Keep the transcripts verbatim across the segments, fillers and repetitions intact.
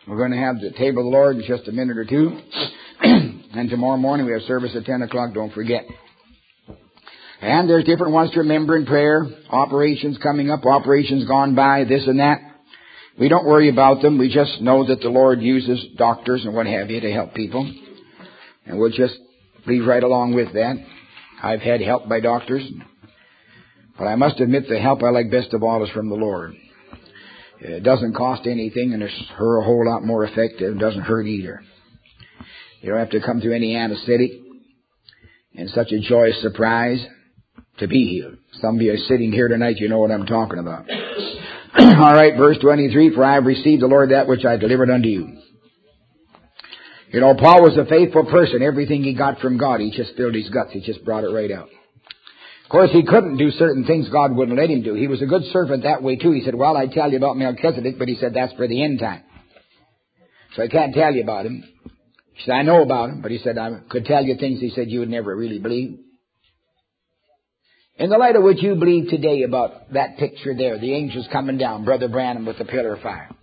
We're going to have the table of the Lord in just a minute or two. And tomorrow morning we have service at ten o'clock, don't forget. And there's different ones to remember in prayer. Operations coming up, operations gone by, this and that. We don't worry about them. We just know that the Lord uses doctors and what have you to help people. And we'll just leave right along with that. I've had help by doctors. But I must admit the help I like best of all is from the Lord. It doesn't cost anything, and it's her a whole lot more effective. It doesn't hurt either. You don't have to come through any anesthetic. And such a joyous surprise to be healed. Some of you are sitting here tonight, you know what I'm talking about. All right, verse twenty-three, for I have received the Lord that which I delivered unto you. You know, Paul was a faithful person. Everything he got from God, he just filled his guts. He just brought it right out. Of course, he couldn't do certain things God wouldn't let him do. He was a good servant that way, too. He said, well, I tell you about Melchizedek, but he said, that's for the end time. So I can't tell you about him. He said, I know about him, but he said, I could tell you things he said you would never really believe. In the light of what you believe today about that picture there, the angels coming down, Brother Branham with the pillar of fire.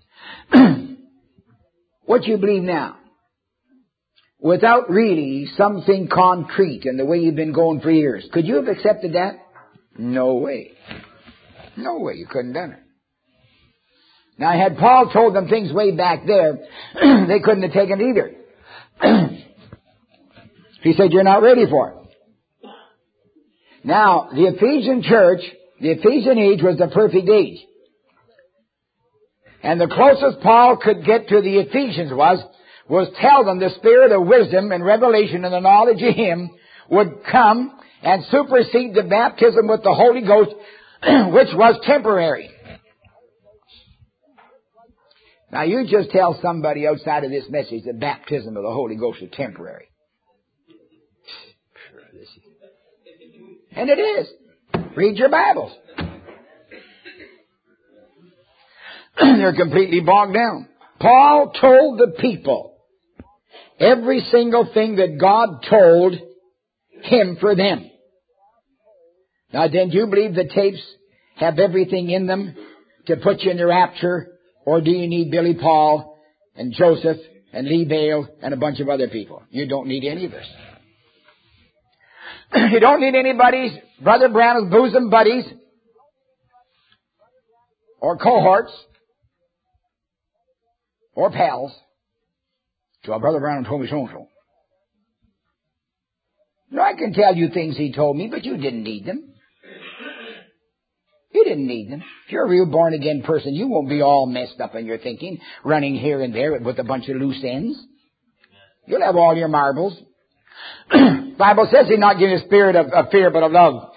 What you believe now? Without really something concrete in the way you've been going for years. Could you have accepted that? No way. No way. You couldn't have done it. Now, had Paul told them things way back there, they couldn't have taken it either. He said, you're not ready for it. Now, the Ephesian church, the Ephesian age was the perfect age. And the closest Paul could get to the Ephesians was, was tell them the spirit of wisdom and revelation and the knowledge of Him would come and supersede the baptism with the Holy Ghost, which was temporary. Now, you just tell somebody outside of this message the baptism of the Holy Ghost is temporary. And it is. Read your Bibles. They're completely bogged down. Paul told the people every single thing that God told him for them. Now, then, do you believe the tapes have everything in them to put you in the rapture? Or do you need Billy Paul and Joseph and Lee Bale and a bunch of other people? You don't need any of this. You don't need anybody's Brother Branham's bosom buddies or cohorts or pals. So our Brother Branham told me so-and-so. No, I can tell you things he told me, but you didn't need them. You didn't need them. If you're a real born-again person, you won't be all messed up in your thinking, running here and there with a bunch of loose ends. You'll have all your marbles. The Bible says He's not giving a spirit of, of fear, but of love.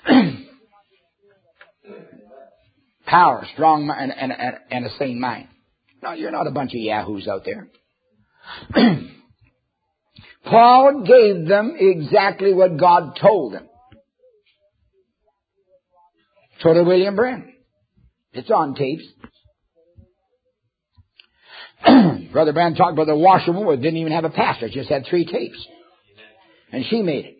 Power, strong, and, and, and, and a sane mind. No, you're not a bunch of yahoos out there. Paul gave them exactly what God told them. So did William Branham. It's on tapes. Brother Branham talked about the washerwoman who didn't even have a pastor, just had three tapes. And she made it.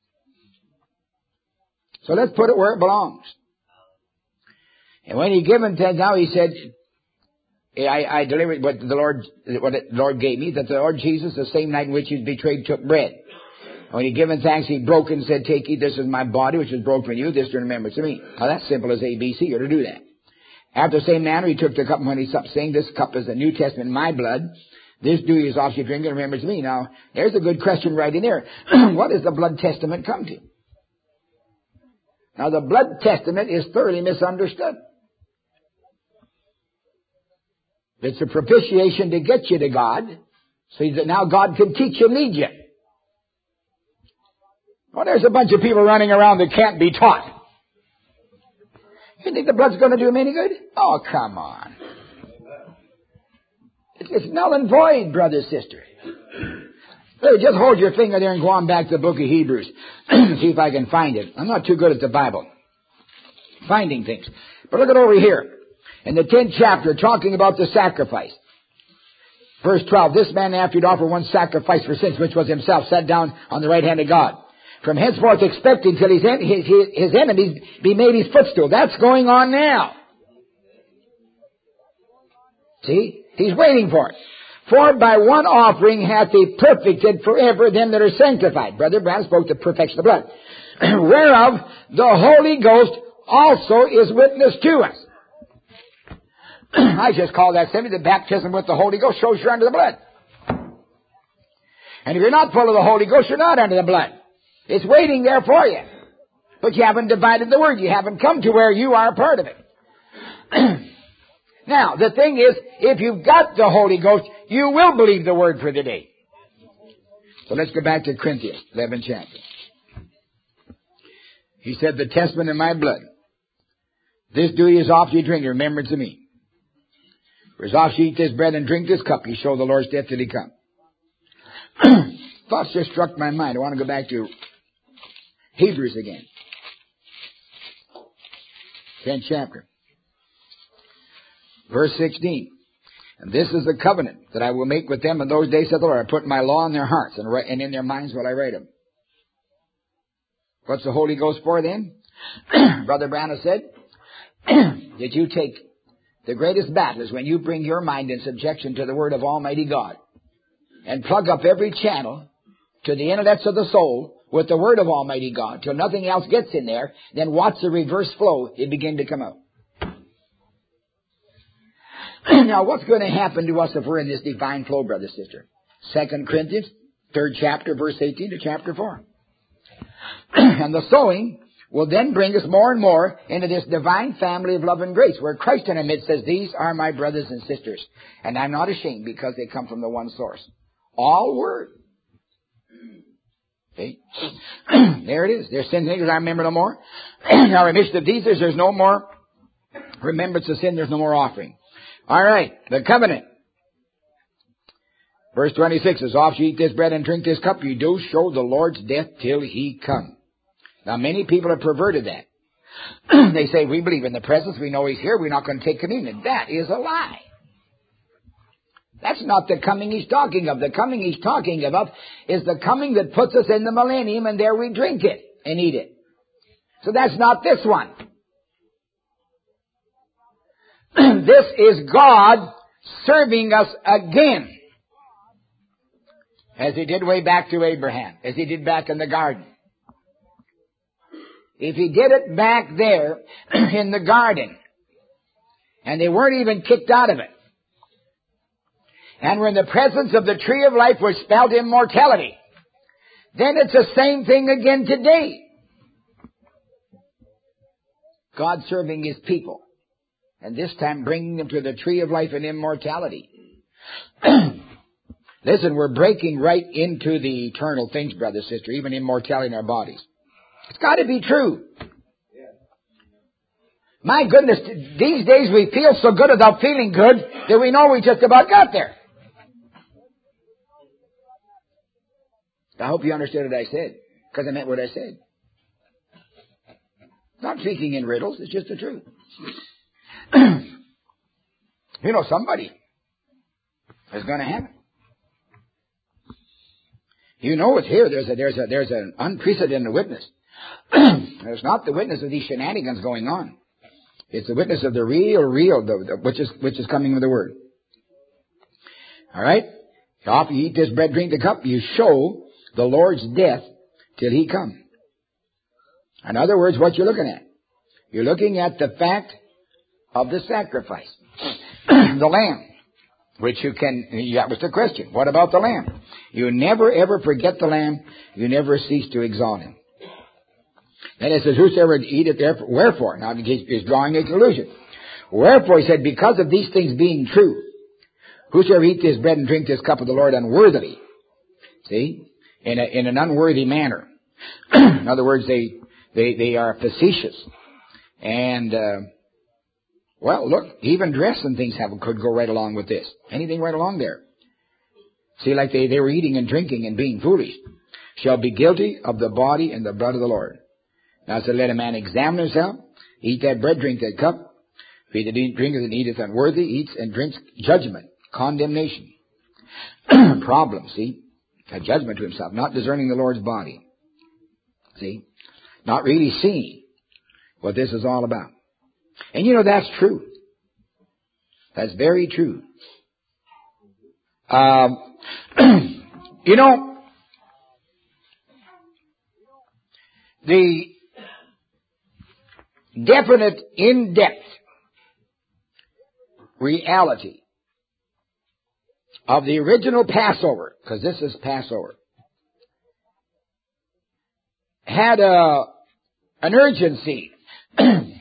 So let's put it where it belongs. And when he gave him ten, now he said, I, I delivered what the Lord, what the Lord gave me, that the Lord Jesus, the same night in which He was betrayed, took bread. When He given thanks, He broke it and said, take ye, this is my body, which is broken for you, this to remembrance of me. Now that's simple as A B C, you're to do that. After the same manner, He took the cup, and when He supped, saying, this cup is the New Testament in my blood. This do ye as oft as you drink in remembrance of me. Now, there's a good question right in there. What does the blood testament come to? Now, the blood testament is thoroughly misunderstood. It's a propitiation to get you to God, so that now God can teach you and lead you. Well, there's a bunch of people running around that can't be taught. You think the blood's going to do them any good? Oh, come on. It's null and void, brother, sister. Hey, just hold your finger there and go on back to the book of Hebrews. See if I can find it. I'm not too good at the Bible. Finding things. But look at over here. In the tenth chapter, talking about the sacrifice. Verse twelve, this man after he'd offered one sacrifice for sins, which was himself, sat down on the right hand of God. From henceforth expecting till his, en- his, his, his enemies be made his footstool. That's going on now. See? He's waiting for it. For by one offering hath he perfected forever them that are sanctified. Brother Branham spoke to perfection of blood. Whereof the Holy Ghost also is witness to us. I just call that simply the baptism with the Holy Ghost shows you're under the blood. And if you're not full of the Holy Ghost, you're not under the blood. It's waiting there for you. But you haven't divided the Word. You haven't come to where you are a part of it. Now, the thing is, if you've got the Holy Ghost, you will believe the Word for the day. So let's go back to Corinthians, eleventh chapter. He said, the testament in my blood. This do ye as oft ye drink in remembrance of me. For as oft ye eat this bread and drink this cup, ye show the Lord's death till he come. Thoughts just struck my mind. I want to go back to Hebrews again. tenth chapter. Verse sixteen. And this is the covenant that I will make with them in those days, saith the Lord. I put my law in their hearts, and, write, and in their minds will I write them. What's the Holy Ghost for then? Brother Branham said, that you take the greatest battle is when you bring your mind in subjection to the Word of Almighty God and plug up every channel to the intellects of the soul with the Word of Almighty God till nothing else gets in there. Then watch the reverse flow. It begin to come out. Now, what's going to happen to us if we're in this divine flow, brother, sister? Second Corinthians, third chapter, verse eighteen to chapter four. And the sowing will then bring us more and more into this divine family of love and grace, where Christ in our midst says, these are my brothers and sisters, and I'm not ashamed because they come from the one source. All Word. See? There it is. Their sins and iniquities I remember no more. Now remission of these, there's no more remembrance of sin, there's no more offering. All right, the covenant. Verse twenty-six, as oft you eat this bread and drink this cup, you do show the Lord's death till he come. Now, many people have perverted that. They say, we believe in the presence, we know he's here, we're not going to take communion. That is a lie. That's not the coming he's talking of. The coming he's talking about is the coming that puts us in the millennium, and there we drink it and eat it. So that's not this one. This is God serving us again, as he did way back to Abraham, as he did back in the garden. If he did it back there in the garden, and they weren't even kicked out of it, and were in the presence of the tree of life which spelled immortality, then it's the same thing again today. God serving his people, and this time bringing them to the tree of life and immortality. Listen, we're breaking right into the eternal things, brother, sister, even immortality in our bodies. It's got to be true. My goodness, these days we feel so good without feeling good that we know we just about got there. I hope you understood what I said, because I meant what I said. Not speaking in riddles, it's just the truth. You know, somebody is going to have it. You know it's here. There's a, there's a, there's an unprecedented witness. There's not the witness of these shenanigans going on. It's the witness of the real, real, the, the, which is, which is coming with the Word. All right? After you eat this bread, drink the cup, you show the Lord's death till he come. In other words, what you're looking at? You're looking at the fact of the sacrifice. The lamb. Which you can, that was the question. What about the lamb? You never ever forget the lamb. You never cease to exalt him. And it says, whosoever eateth therefore, wherefore? Now he's drawing a conclusion. Wherefore, he said, because of these things being true, whosoever eat this bread and drink this cup of the Lord unworthily, see, in a, in an unworthy manner. In other words, they, they, they are facetious. And, uh, well, look, even dress and things have, could go right along with this. Anything right along there. See, like they, they were eating and drinking and being foolish. Shall be guilty of the body and the blood of the Lord. Now it said, let a man examine himself, eat that bread, drink that cup. If he that eat, drinketh and eateth unworthy, eats and drinks judgment, condemnation. Problem, see? A judgment to himself, not discerning the Lord's body. See? Not really seeing what this is all about. And you know, that's true. That's very true. Um, you know, the definite, in-depth reality of the original Passover, because this is Passover, had a, an urgency and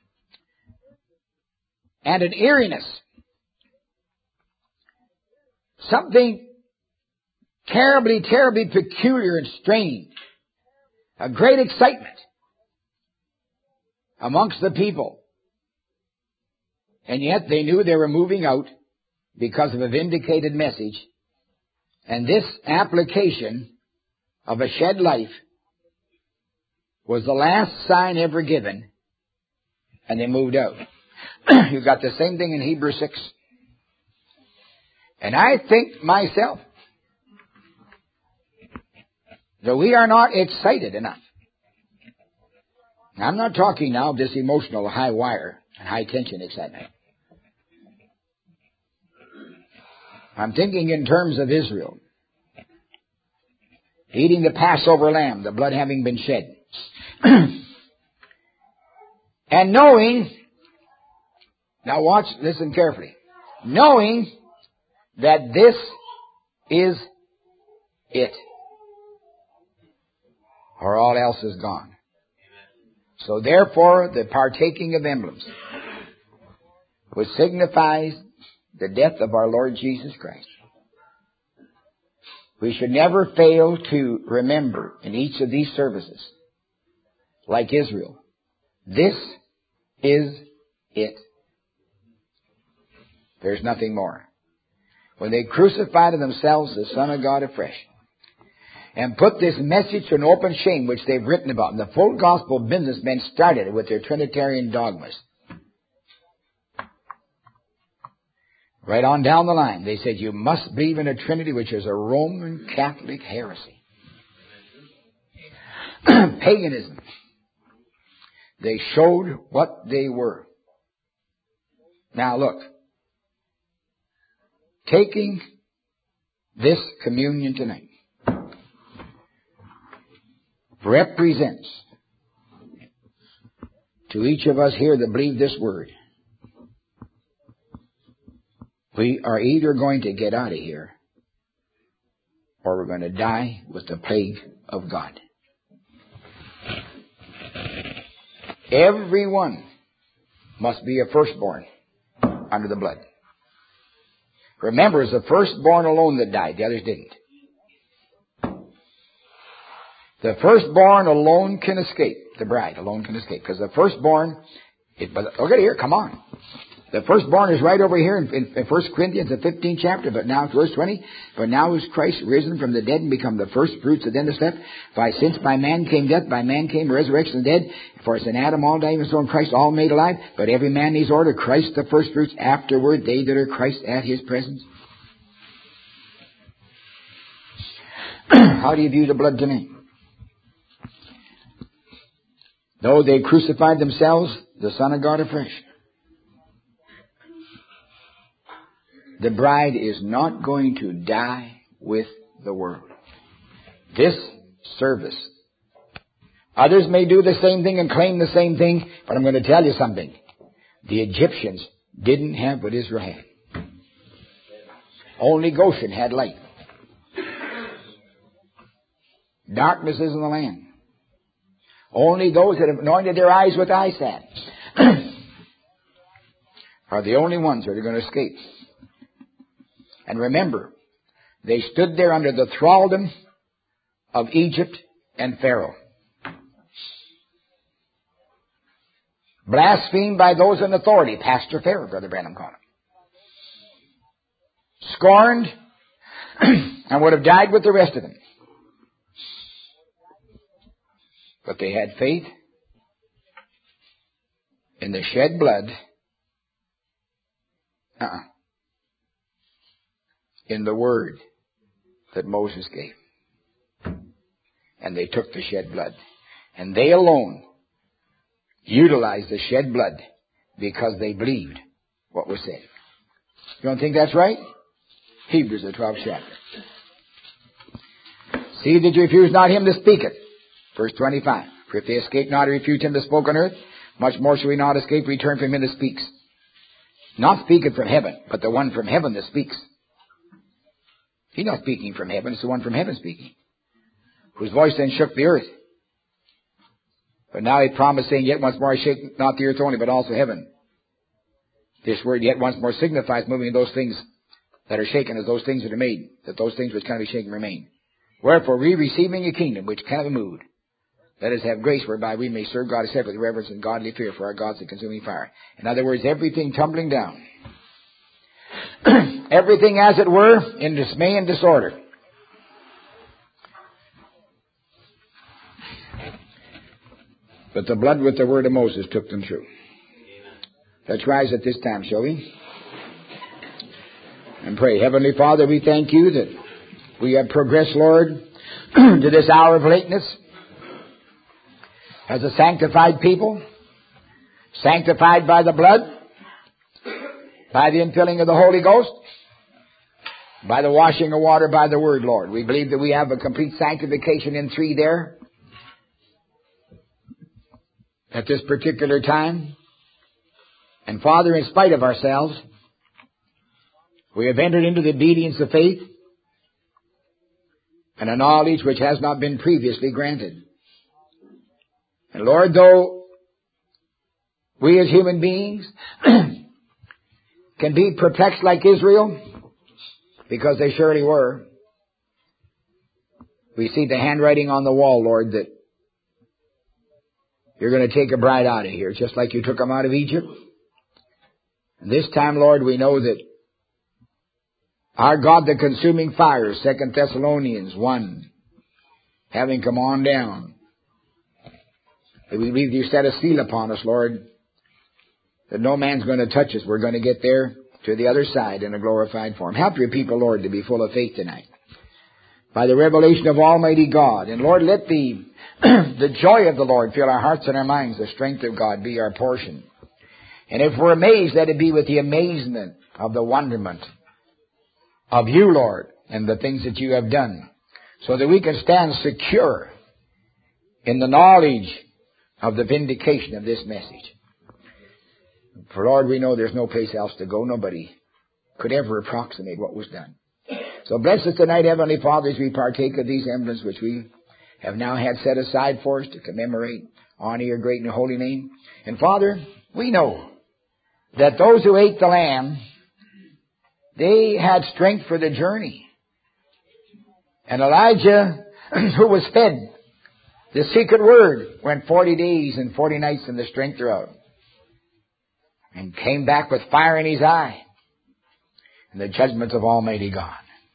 an eeriness. Something terribly, terribly peculiar and strange. A great excitement amongst the people. And yet they knew they were moving out because of a vindicated message. And this application of a shed life was the last sign ever given. And they moved out. You've got the same thing in Hebrews six. And I think myself that we are not excited enough. I'm not talking now of this emotional high wire and high tension excitement. I'm thinking in terms of Israel. Eating the Passover lamb, the blood having been shed. And knowing, now watch, listen carefully. Knowing that this is it. Or all else is gone. So therefore, the partaking of emblems, which signifies the death of our Lord Jesus Christ. We should never fail to remember in each of these services, like Israel, this is it. There's nothing more. When they crucified themselves the Son of God afresh, and put this message to an open shame, which they've written about, and the full gospel businessmen started it with their Trinitarian dogmas. Right on down the line, they said, you must believe in a Trinity, which is a Roman Catholic heresy. Paganism. They showed what they were. Now look, taking this communion tonight represents to each of us here that believe this word, we are either going to get out of here or we're going to die with the plague of God. Everyone must be a firstborn under the blood. Remember, it's the firstborn alone that died. The others didn't. The firstborn alone can escape. The bride alone can escape. Because the firstborn, it, but look at here, come on. The firstborn is right over here in, in, in First Corinthians, the fifteenth chapter, but now, verse twenty, but now is Christ risen from the dead and become the first fruits of them that slept. By since by man came death, by man came resurrection of the dead. For as in Adam all die, even so in Christ all made alive. But every man needs order, Christ the first fruits, afterward they that are Christ at his presence. How do you view the blood tonight? Though they crucified themselves, the Son of God afresh. The bride is not going to die with the world. This service. Others may do the same thing and claim the same thing, but I'm going to tell you something. The Egyptians didn't have what Israel had. Only Goshen had light. Darkness is in the land. Only those that have anointed their eyes with eye salve are the only ones that are going to escape. And remember, they stood there under the thraldom of Egypt and Pharaoh. Blasphemed by those in authority. Pastor Pharaoh, Brother Branham called him. Scorned and would have died with the rest of them. But they had faith in the shed blood, uh-uh, in the word that Moses gave. And they took the shed blood. And they alone utilized the shed blood because they believed what was said. You don't think that's right? Hebrews, the twelfth chapter. See that you refuse not him that speaketh. Verse twenty-five. For if they escape not to refute him that spoke on earth, much more shall we not escape return from him that speaks. Not speaketh from heaven, but the one from heaven that speaks. He's not speaking from heaven, it's the one from heaven speaking, whose voice then shook the earth. But now he promised, saying, yet once more I shake not the earth only, but also heaven. This word yet once more signifies moving those things that are shaken as those things that are made, that those things which cannot be shaken remain. Wherefore, we receiving a kingdom which cannot be moved, let us have grace whereby we may serve God except with reverence and godly fear, for our God is a consuming fire. In other words, everything tumbling down. Everything, as it were, in dismay and disorder. But the blood with the word of Moses took them through. Let's rise at this time, shall we? And pray. Heavenly Father, we thank you that we have progressed, Lord, to this hour of lateness as a sanctified people, sanctified by the blood, by the infilling of the Holy Ghost, by the washing of water, by the word, Lord. We believe that we have a complete sanctification in three there at this particular time. And Father, in spite of ourselves, we have entered into the obedience of faith and a knowledge which has not been previously granted. And Lord, though we as human beings can be perplexed like Israel, because they surely were, we see the handwriting on the wall, Lord, that you're going to take a bride out of here, just like you took them out of Egypt. And this time, Lord, we know that our God, the consuming fire, Second Thessalonians one, having come on down, we believe you set a seal upon us, Lord, that no man's going to touch us. We're going to get there to the other side in a glorified form. Help your people, Lord, to be full of faith tonight, by the revelation of Almighty God. And Lord, let the the joy of the Lord fill our hearts and our minds. The strength of God be our portion. And if we're amazed, let it be with the amazement of the wonderment of you, Lord, and the things that you have done, so that we can stand secure in the knowledge of the vindication of this message. For Lord, we know there's no place else to go. Nobody could ever approximate what was done. So bless us tonight, Heavenly Father, as we partake of these emblems which we have now had set aside for us to commemorate, honor your great and holy name. And Father, we know that those who ate the lamb, they had strength for the journey. And Elijah, who was fed the secret word, went forty days and forty nights in the strength thereof, and came back with fire in his eye and the judgments of Almighty God.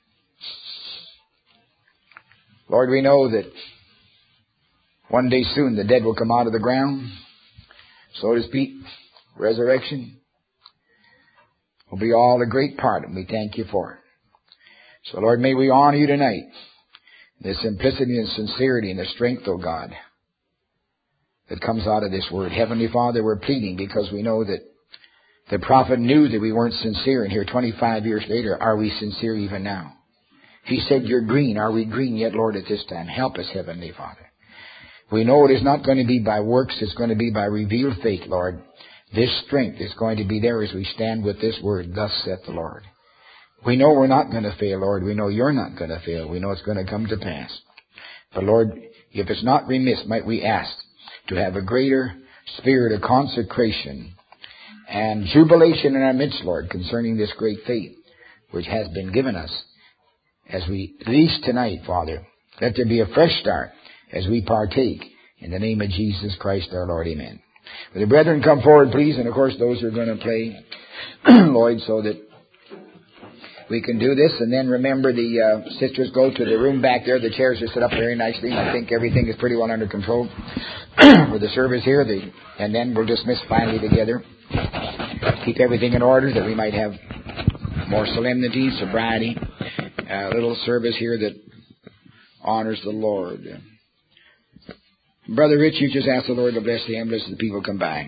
Lord, we know that one day soon the dead will come out of the ground, so to speak. Resurrection will be all a great part, and we thank you for it. So, Lord, may we honor you tonight, the simplicity and sincerity and the strength, oh God, that comes out of this word. Heavenly Father, we're pleading because we know that the prophet knew that we weren't sincere, and here twenty-five years later, are we sincere even now? He said, you're green. Are we green yet, Lord, at this time? Help us, Heavenly Father. We know it is not going to be by works. It's going to be by revealed faith, Lord. This strength is going to be there as we stand with this word, thus saith the Lord. We know we're not going to fail, Lord. We know you're not going to fail. We know it's going to come to pass. But, Lord, if it's not remiss, might we ask to have a greater spirit of consecration and jubilation in our midst, Lord, concerning this great faith which has been given us. As we lease tonight, Father, let there be a fresh start as we partake in the name of Jesus Christ our Lord. Amen. Will the brethren come forward, please? And of course, those who are going to play, Lloyd, so that we can do this. And then remember, the uh, sisters go to the room back there. The chairs are set up very nicely. I think everything is pretty well under control for the service here. The, and then we'll dismiss finally together. Keep everything in order that we might have more solemnity, sobriety, a little service here that honors the Lord. Brother Rich, you just ask the Lord to bless the emblems as the people come by.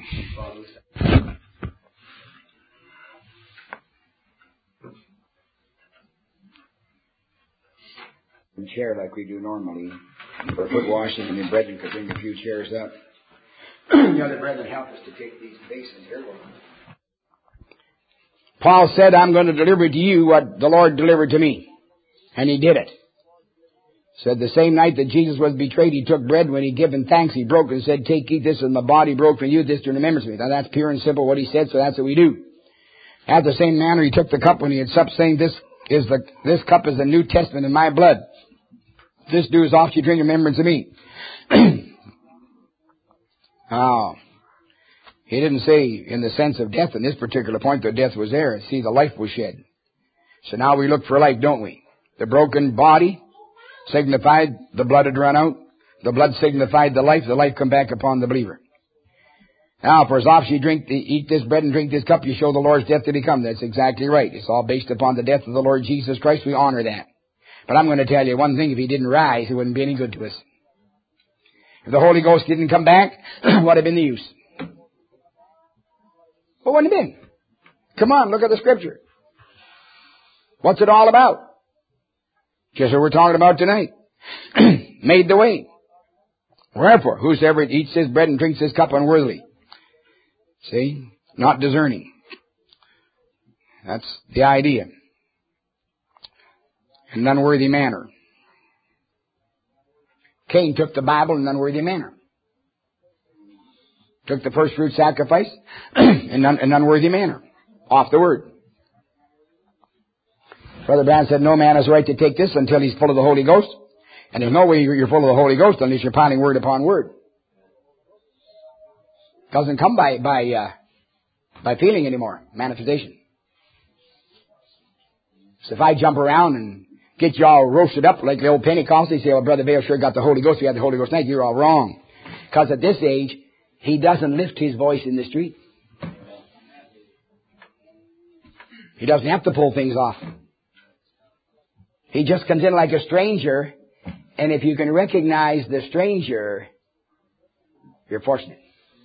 and chair like we do normally. For foot washing, and then brethren could bring a few chairs up. The other brethren help us to take these basins here. Paul said, I'm going to deliver to you what the Lord delivered to me. And he did it. Said the same night that Jesus was betrayed, he took bread. When he given thanks, he broke it and said, take, eat this, and my body broke for you. This to remembrance of me. Now that's pure and simple what he said, so that's what we do. After the same manner, he took the cup when he had supped, saying, this is the, this cup is the New Testament in my blood. This do as oft you drink in remembrance of me. Oh. He didn't say in the sense of death in this particular point that death was there. See, the life was shed. So now we look for life, don't we? The broken body signified the blood had run out. The blood signified the life. The life come back upon the believer. Now, for as oft you drink, eat this bread and drink this cup, you show the Lord's death to become. That's exactly right. It's all based upon the death of the Lord Jesus Christ. We honor that. But I'm going to tell you one thing. If he didn't rise, it wouldn't be any good to us. If the Holy Ghost didn't come back, what would have been the use? What would it have been? Come on, look at the Scripture. What's it all about? Just what we're talking about tonight. Made the way. Wherefore, whosoever eats his bread and drinks his cup unworthily. See? Not discerning. That's the idea. In an unworthy manner. Cain took the Bible in an unworthy manner. Took the first fruit sacrifice in an unworthy manner. Off the Word. Brother Branham said no man has a right to take this until he's full of the Holy Ghost. And there's no way you're full of the Holy Ghost unless you're piling word upon word. It doesn't come by by uh, by feeling anymore. Manifestation. So if I jump around and get you all roasted up like the old Pentecostals, say, well, Brother Vail sure got the Holy Ghost. We had the Holy Ghost tonight. You're all wrong. Because at this age, he doesn't lift his voice in the street. He doesn't have to pull things off. He just comes in like a stranger, and if you can recognize the stranger, you're fortunate.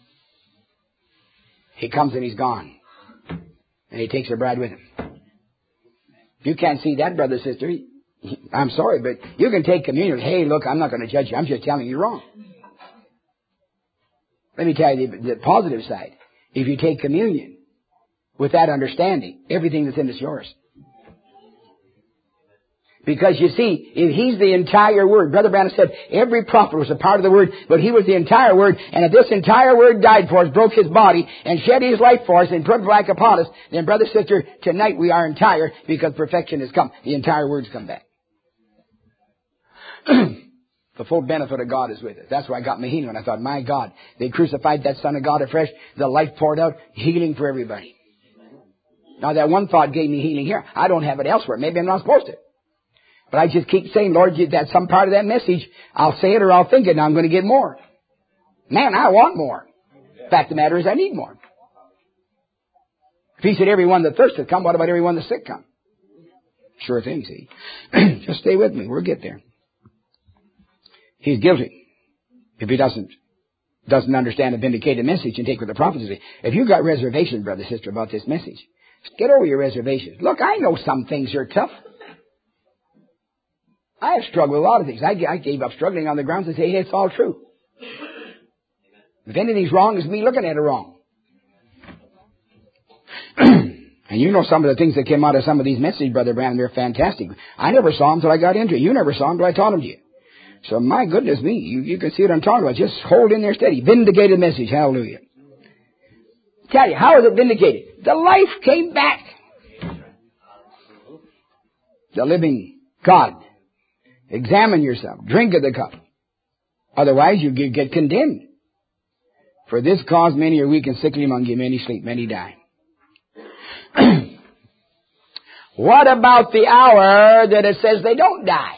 He comes and he's gone. And he takes a bride with him. You can't see that, brother, sister. I'm sorry, but you can take communion. Hey, look, I'm not going to judge you. I'm just telling you you're wrong. Let me tell you the, the positive side. If you take communion with that understanding, everything that's in it is yours. Because you see, if he's the entire Word, Brother Branham said every prophet was a part of the Word, but he was the entire Word, and if this entire Word died for us, broke his body, and shed his life for us, and put black upon us, then brother, sister, tonight we are entire, because perfection has come. The entire Word's come back. The full benefit of God is with us. That's why I got my healing, and I thought, my God, they crucified that Son of God afresh, the life poured out, healing for everybody. Now that one thought gave me healing here. I don't have it elsewhere. Maybe I'm not supposed to. But I just keep saying, Lord, that's some part of that message. I'll say it or I'll think it, and I'm going to get more. Man, I want more. Fact of the matter is, I need more. If he said, everyone that thirsteth come, what about everyone that's sick come? Sure thing, see. Just stay with me. We'll get there. He's guilty. If he doesn't, doesn't understand a vindicated message and take what the prophets say. If you've got reservations, brother, sister, about this message, get over your reservations. Look, I know some things are tough. I have struggled with a lot of things. I, I gave up struggling on the grounds and say, hey, it's all true. If anything's wrong, it's me looking at it wrong. And you know some of the things that came out of some of these messages, Brother Branham, they're fantastic. I never saw them until I got into it. You never saw them until I taught them to you. So my goodness me, you, you can see what I'm talking about. Just hold in there steady. Vindicated message. Hallelujah. Tell you, how is it vindicated? The life came back. The living God. Examine yourself. Drink of the cup. Otherwise you get condemned. For this cause many are weak and sickly among you. Many sleep, many die. What about the hour that it says they don't die?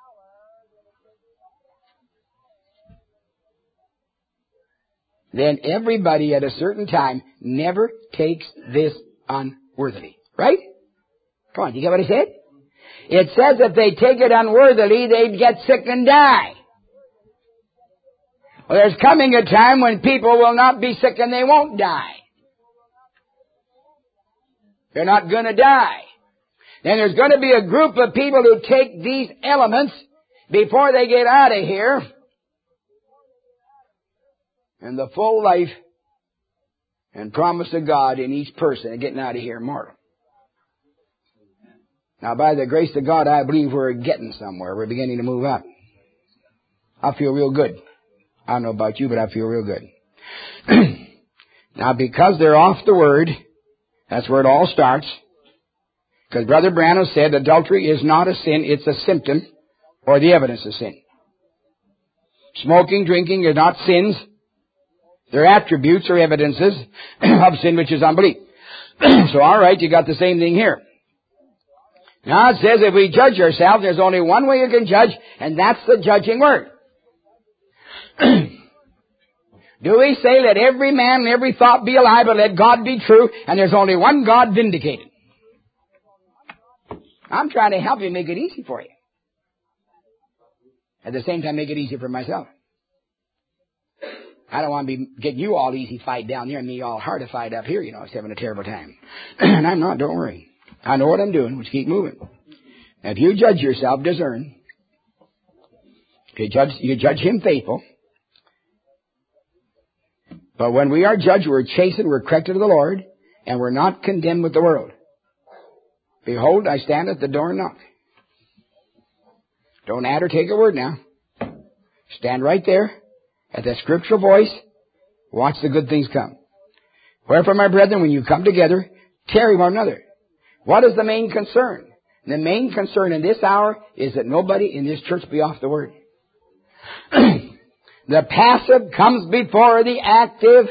Then everybody at a certain time never takes this unworthily. Right? Come on, you get what I said? It says if they take it unworthily, they'd get sick and die. Well, there's coming a time when people will not be sick and they won't die. They're not going to die. Then there's going to be a group of people who take these elements before they get out of here, and the full life and promise of God in each person and getting out of here mortal. Now, by the grace of God, I believe we're getting somewhere. We're beginning to move up. I feel real good. I don't know about you, but I feel real good. Now, because they're off the Word, that's where it all starts. Because Brother Branham said adultery is not a sin, it's a symptom or the evidence of sin. Smoking, drinking are not sins. They're attributes or evidences of sin, which is unbelief. So, all right, you got the same thing here. Now, it says if we judge ourselves, there's only one way you can judge, and that's the judging Word. Do we say let every man and every thought be a lie, but let God be true, and there's only one God vindicated? I'm trying to help you make it easy for you. At the same time, make it easy for myself. I don't want to be getting you all easy fight down there and me all hard to fight up here, you know. It's having a terrible time. And I'm not, don't worry. I know what I'm doing. Let's keep moving. Now, if you judge yourself, discern. You judge, you judge him faithful. But when we are judged, we're chastened, we're corrected of the Lord, and we're not condemned with the world. Behold, I stand at the door and knock. Don't add or take a word now. Stand right there at that scriptural voice. Watch the good things come. Wherefore, my brethren, when you come together, tarry one another. What is the main concern? The main concern in this hour is that nobody in this church be off the Word. The passive comes before the active.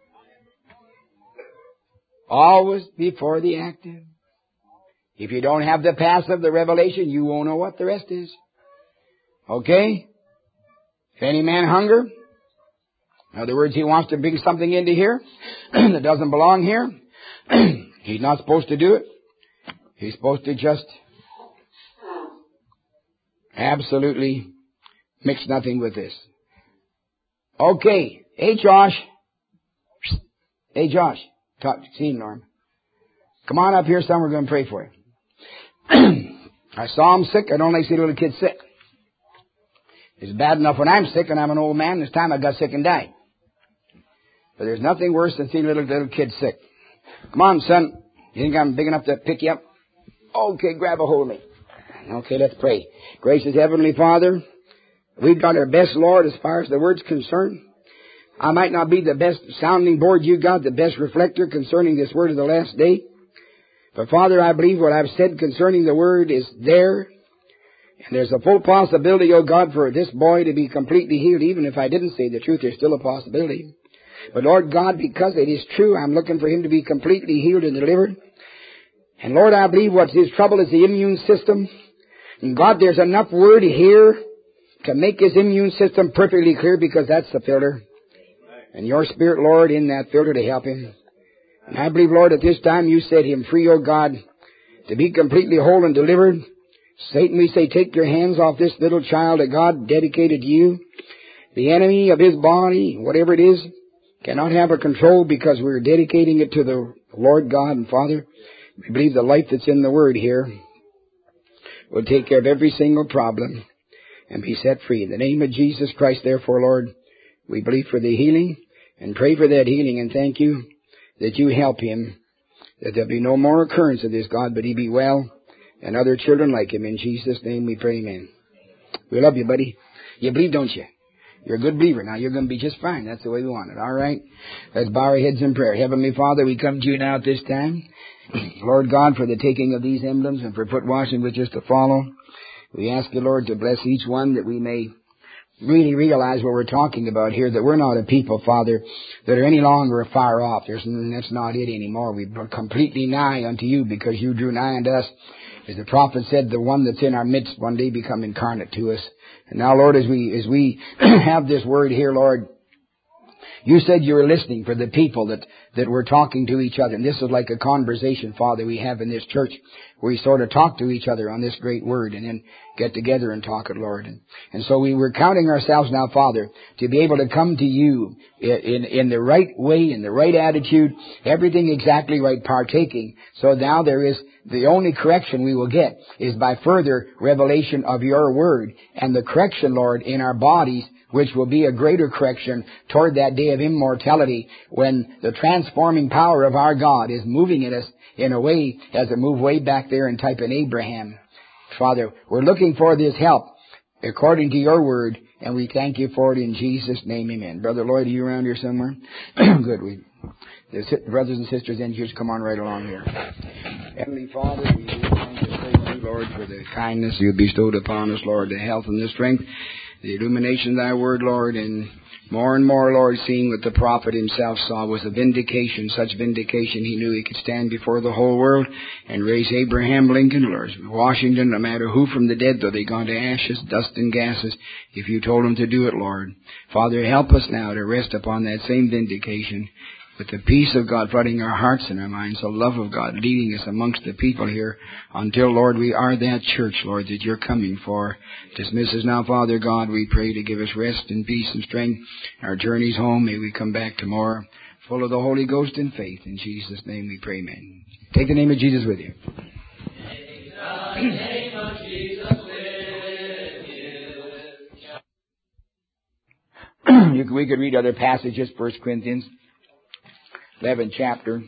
Always before the active. If you don't have the passive, the revelation, you won't know what the rest is. Okay? If any man hunger, in other words, he wants to bring something into here that doesn't belong here, he's not supposed to do it. He's supposed to just absolutely mix nothing with this. Okay. Hey, Josh. Hey, Josh. Talk, see him, Norm. Come on up here, son. We're going to pray for you. I saw him sick. I don't like to see little kids sick. It's bad enough when I'm sick and I'm an old man. This time I got sick and died. But there's nothing worse than seeing little, little kids sick. Come on, son. You think I'm big enough to pick you up? Okay, grab a hold of me. Okay, let's pray. Gracious Heavenly Father, we've got our best, Lord, as far as the Word's concerned. I might not be the best sounding board you got, the best reflector concerning this Word of the last day. But, Father, I believe what I've said concerning the Word is there. And there's a full possibility, oh God, for this boy to be completely healed. Even if I didn't say the truth, there's still a possibility. But, Lord God, because it is true, I'm looking for him to be completely healed and delivered. And, Lord, I believe what's his trouble is the immune system. And, God, there's enough Word here to make his immune system perfectly clear, because that's the filter. And your Spirit, Lord, in that filter to help him. And I believe, Lord, at this time you set him free, oh God, to be completely whole and delivered. Satan, we say, take your hands off this little child that God dedicated to you. The enemy of his body, whatever it is, cannot have a control, because we're dedicating it to the Lord God and Father. We believe the life that's in the Word here will take care of every single problem and be set free. In the name of Jesus Christ, therefore, Lord, we believe for the healing and pray for that healing, and thank you that you help him, that there'll be no more occurrence of this, God, but he be well, and other children like him. In Jesus' name we pray, amen. We love you, buddy. You believe, don't you? You're a good believer. Now you're going to be just fine. That's the way we want it. All right? Let's bow our heads in prayer. Heavenly Father, we come to you now at this time. Lord God, for the taking of these emblems and for foot washing which is to follow. We ask you, Lord, to bless each one, that we may really realize what we're talking about here, that we're not a people, Father, that are any longer far off. There's, that's not it anymore. We're completely nigh unto you, because you drew nigh unto us. As the prophet said, the one that's in our midst one day become incarnate to us. And now, Lord, as we as we have this word here, Lord, you said you were listening for the people that, that were talking to each other. And this is like a conversation, Father, we have in this church, where we sort of talk to each other on this great word and then get together and talk it, Lord. And, and so we were counting ourselves now, Father, to be able to come to you in, in, in the right way, in the right attitude, everything exactly right, partaking. So now there is the only correction we will get is by further revelation of your word, and the correction, Lord, in our bodies, which will be a greater correction toward that day of immortality when the transforming power of our God is moving in us in a way as it moved way back there in type in Abraham. Father, we're looking for this help according to your word, and we thank you for it in Jesus' name, amen. Brother Lloyd, are you around here somewhere? Good. We, the brothers and sisters in here, come on right along here. Heavenly Father, we do thank you, praise you, Lord, for the kindness you bestowed upon us, Lord, the health and the strength, the illumination of thy word, Lord, and more and more, Lord, seeing what the prophet himself saw was a vindication, such vindication he knew he could stand before the whole world and raise Abraham Lincoln, Lord, Washington, no matter who from the dead, though they gone to ashes, dust and gases, if you told them to do it, Lord. Father, help us now to rest upon that same vindication, with the peace of God flooding our hearts and our minds, the love of God leading us amongst the people here until, Lord, we are that church, Lord, that you're coming for. Dismiss us now, Father God, we pray to give us rest and peace and strength. Our journeys home, may we come back tomorrow full of the Holy Ghost and faith. In Jesus' name we pray, amen. Take the name of Jesus with you. Take the name of Jesus with you. We could read other passages, First Corinthians eleventh chapter.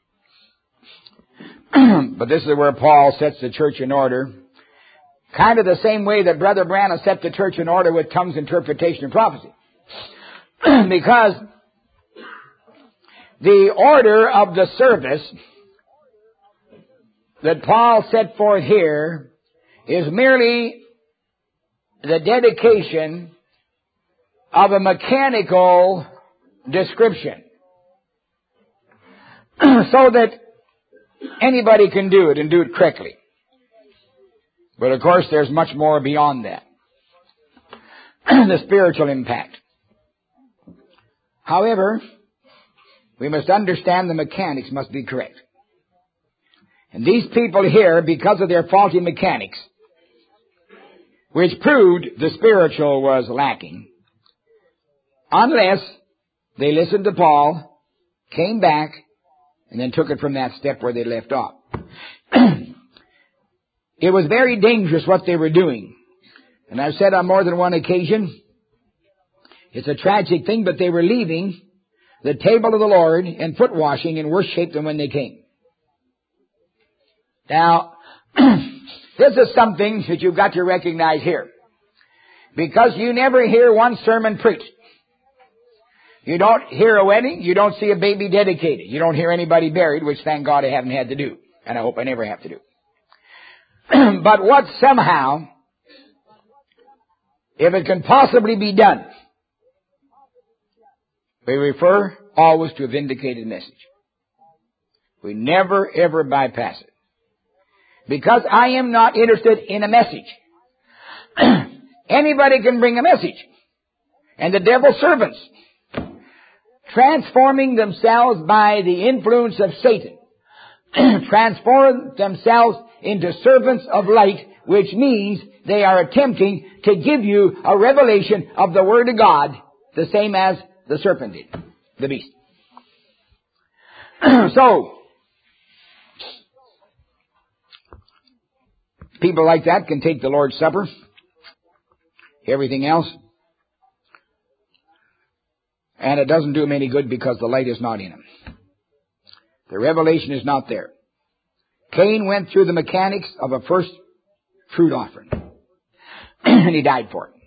But this is where Paul sets the church in order. Kind of the same way that Brother Branham set the church in order with tongues, interpretation, and prophecy. Because the order of the service that Paul set forth here is merely the dedication of a mechanical description, so that anybody can do it and do it correctly. But of course there's much more beyond that. The spiritual impact. However, we must understand the mechanics must be correct. And these people here, because of their faulty mechanics, which proved the spiritual was lacking, unless they listened to Paul, came back, and then took it from that step where they left off. It was very dangerous what they were doing. And I've said on more than one occasion, it's a tragic thing, but they were leaving the table of the Lord and foot washing in worse shape than when they came. Now, this is something that you've got to recognize here. Because you never hear one sermon preached. You don't hear a wedding. You don't see a baby dedicated. You don't hear anybody buried, which thank God I haven't had to do. And I hope I never have to do. But what somehow, if it can possibly be done, we refer always to a vindicated message. We never ever bypass it. Because I am not interested in a message. Anybody can bring a message. And the devil's servants, transforming themselves by the influence of Satan, transform themselves into servants of light, which means they are attempting to give you a revelation of the Word of God, the same as the serpent did, the beast. So, people like that can take the Lord's Supper, everything else, and it doesn't do them any good because the light is not in them. The revelation is not there. Cain went through the mechanics of a first fruit offering. And he died for it.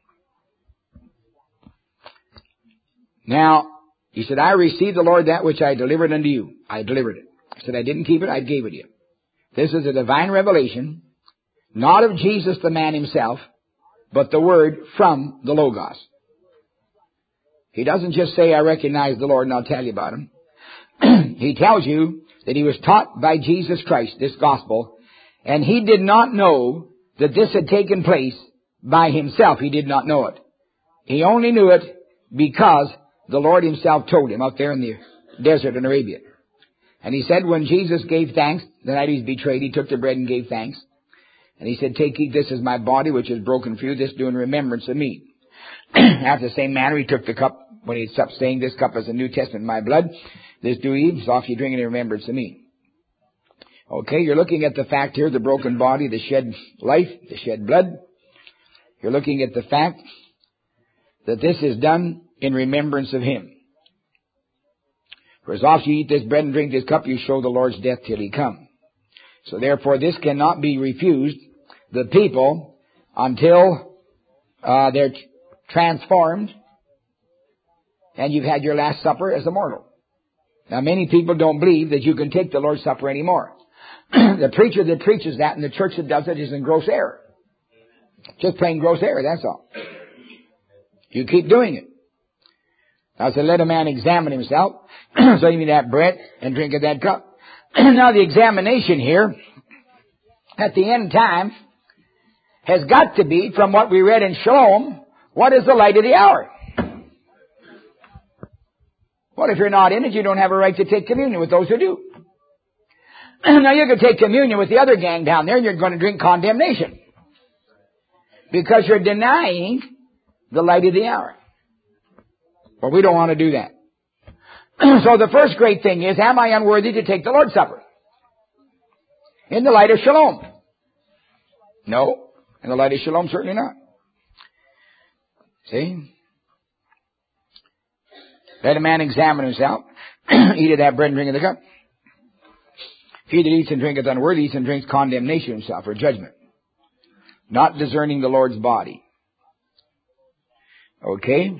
Now, he said, I received the Lord that which I delivered unto you. I delivered it. I said, I didn't keep it, I gave it to you. This is a divine revelation, not of Jesus the man himself, but the word from the Logos. He doesn't just say, I recognize the Lord and I'll tell you about him. He tells you that he was taught by Jesus Christ, this gospel, and he did not know that this had taken place by himself. He did not know it. He only knew it because the Lord himself told him out there in the desert in Arabia. And he said when Jesus gave thanks, the night he was betrayed, he took the bread and gave thanks. And he said, take, eat, this is my body which is broken for you, this do in remembrance of me. After the same manner, he took the cup when he stopped saying, this cup is the New Testament in my blood. This do ye, so off you drink it in remembrance of me. Okay, you're looking at the fact here, the broken body, the shed life, the shed blood. You're looking at the fact that this is done in remembrance of Him. For as often you eat this bread and drink this cup, you show the Lord's death till He come. So therefore this cannot be refused. The people, until uh, they're transformed, and you've had your last supper as a mortal. Now many people don't believe that you can take the Lord's Supper anymore. The preacher that preaches that and the church that does it is in gross error. Just plain gross error, that's all. You keep doing it. Now, so let a man examine himself. So you eat that bread and drink of that cup. Now the examination here, at the end time, has got to be, from what we read in Shalom, what is the light of the hour? What if you're not in it? You don't have a right to take communion with those who do. Now you can take communion with the other gang down there and you're going to drink condemnation. Because you're denying the light of the hour. Well, we don't want to do that. So the first great thing is, am I unworthy to take the Lord's Supper? In the light of Shalom. No. In the light of Shalom, certainly not. See? Let a man examine himself. Eat of that bread and drink of the cup. He that eats and drinketh unworthy eats and drinks condemnation himself, or judgment. Not discerning the Lord's body. Okay?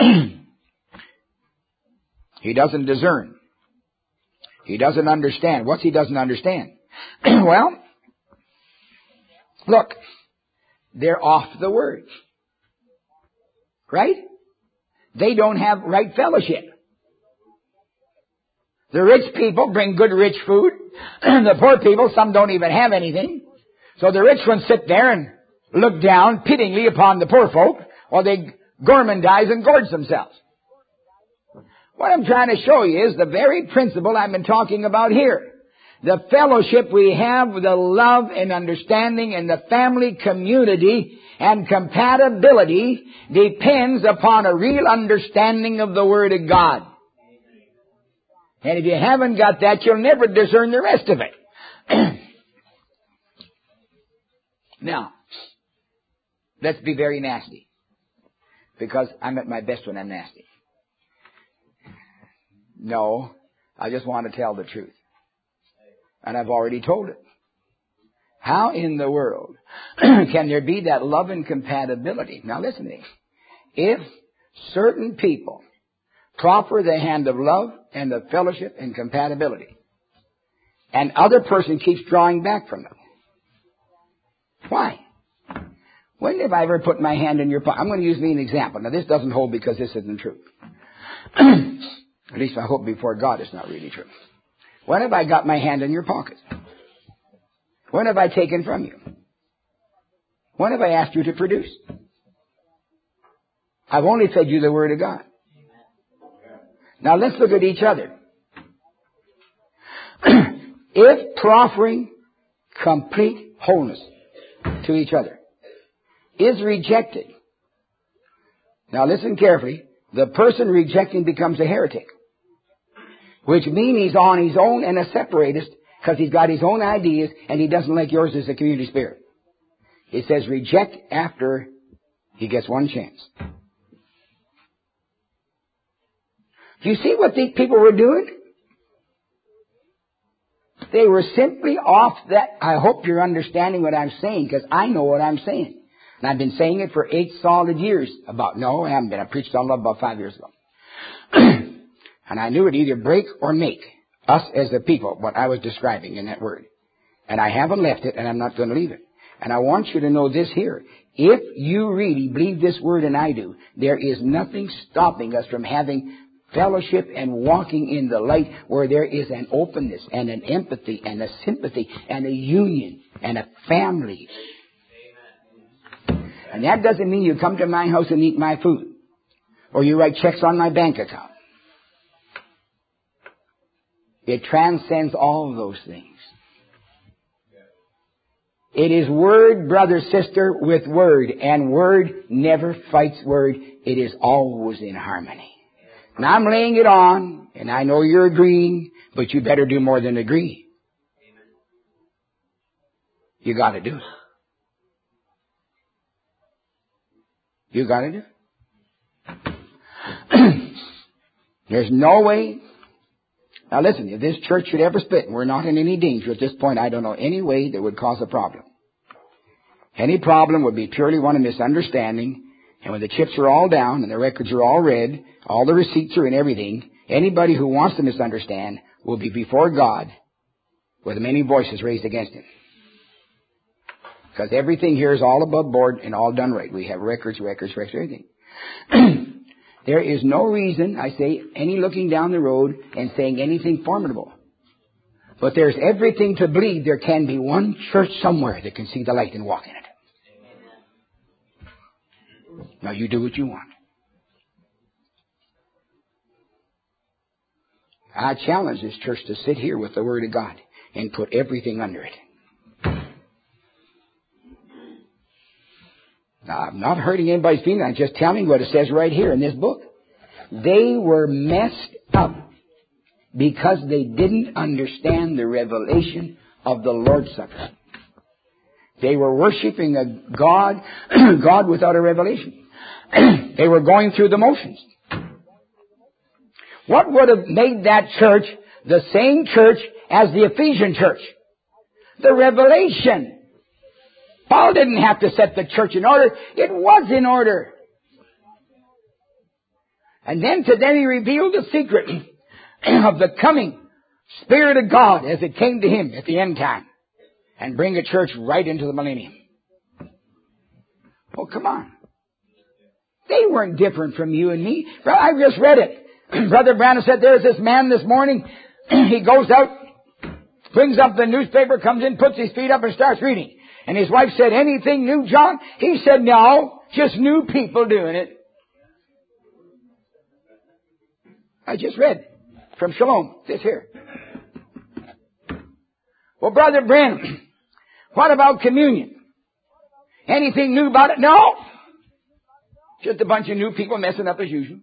He doesn't discern. He doesn't understand. What's he doesn't understand? Well, look, they're off the Word. Right? They don't have right fellowship. The rich people bring good rich food. The poor people, some don't even have anything. So the rich ones sit there and look down pityingly upon the poor folk while they gourmandize and gorge themselves. What I'm trying to show you is the very principle I've been talking about here. The fellowship we have with the love and understanding and the family community and compatibility depends upon a real understanding of the Word of God. And if you haven't got that, you'll never discern the rest of it. Now, let's be very nasty. Because I'm at my best when I'm nasty. No, I just want to tell the truth. And I've already told it. How in the world can there be that love and compatibility? Now listen to me. If certain people proffer the hand of love and the fellowship and compatibility, and other person keeps drawing back from them, why? When have I ever put my hand in your pocket? I'm going to use me an example. Now this doesn't hold because this isn't true. At least I hope before God it's not really true. When have I got my hand in your pocket? When have I taken from you? When have I asked you to produce? I've only fed you the Word of God. Now let's look at each other. If proffering complete wholeness to each other is rejected, now listen carefully, the person rejecting becomes a heretic. Which means he's on his own and a separatist because he's got his own ideas and he doesn't like yours as a community spirit. It says reject after he gets one chance. Do you see what these people were doing? They were simply off that. I hope you're understanding what I'm saying because I know what I'm saying. And I've been saying it for eight solid years about, no, I haven't been. I preached on love about five years ago. And I knew it either break or make us as a people, what I was describing in that word. And I haven't left it, and I'm not going to leave it. And I want you to know this here. If you really believe this word, and I do, there is nothing stopping us from having fellowship and walking in the light where there is an openness and an empathy and a sympathy and a union and a family. And that doesn't mean you come to my house and eat my food or you write checks on my bank account. It transcends all of those things. It is word, brother, sister, with word. And word never fights word. It is always in harmony. And I'm laying it on, and I know you're agreeing, but you better do more than agree. You got to do it. You got to do it. There's no way. Now listen, if this church should ever split, and we're not in any danger at this point, I don't know any way that would cause a problem. Any problem would be purely one of misunderstanding, and when the chips are all down and the records are all read, all the receipts are in everything, anybody who wants to misunderstand will be before God with many voices raised against him. Because everything here is all above board and all done right. We have records, records, records, everything. There is no reason, I say, any looking down the road and saying anything formidable. But there's everything to believe there can be one church somewhere that can see the light and walk in it. Now you do what you want. I challenge this church to sit here with the Word of God and put everything under it. Now, I'm not hurting anybody's feelings. I'm just telling what it says right here in this book. They were messed up because they didn't understand the revelation of the Lord's Supper. They were worshiping a God, God without a revelation. They were going through the motions. What would have made that church the same church as the Ephesian church? The revelation. Paul didn't have to set the church in order. It was in order. And then to them he revealed the secret of the coming Spirit of God as it came to him at the end time. And bring a church right into the millennium. Oh, come on. They weren't different from you and me. I just read it. Brother Branham said there's this man this morning. He goes out, brings up the newspaper, comes in, puts his feet up and starts reading. And his wife said, anything new, John? He said, no, just new people doing it. I just read from Shalom, this here. Well, Brother Branham, what about communion? Anything new about it? No. Just a bunch of new people messing up as usual.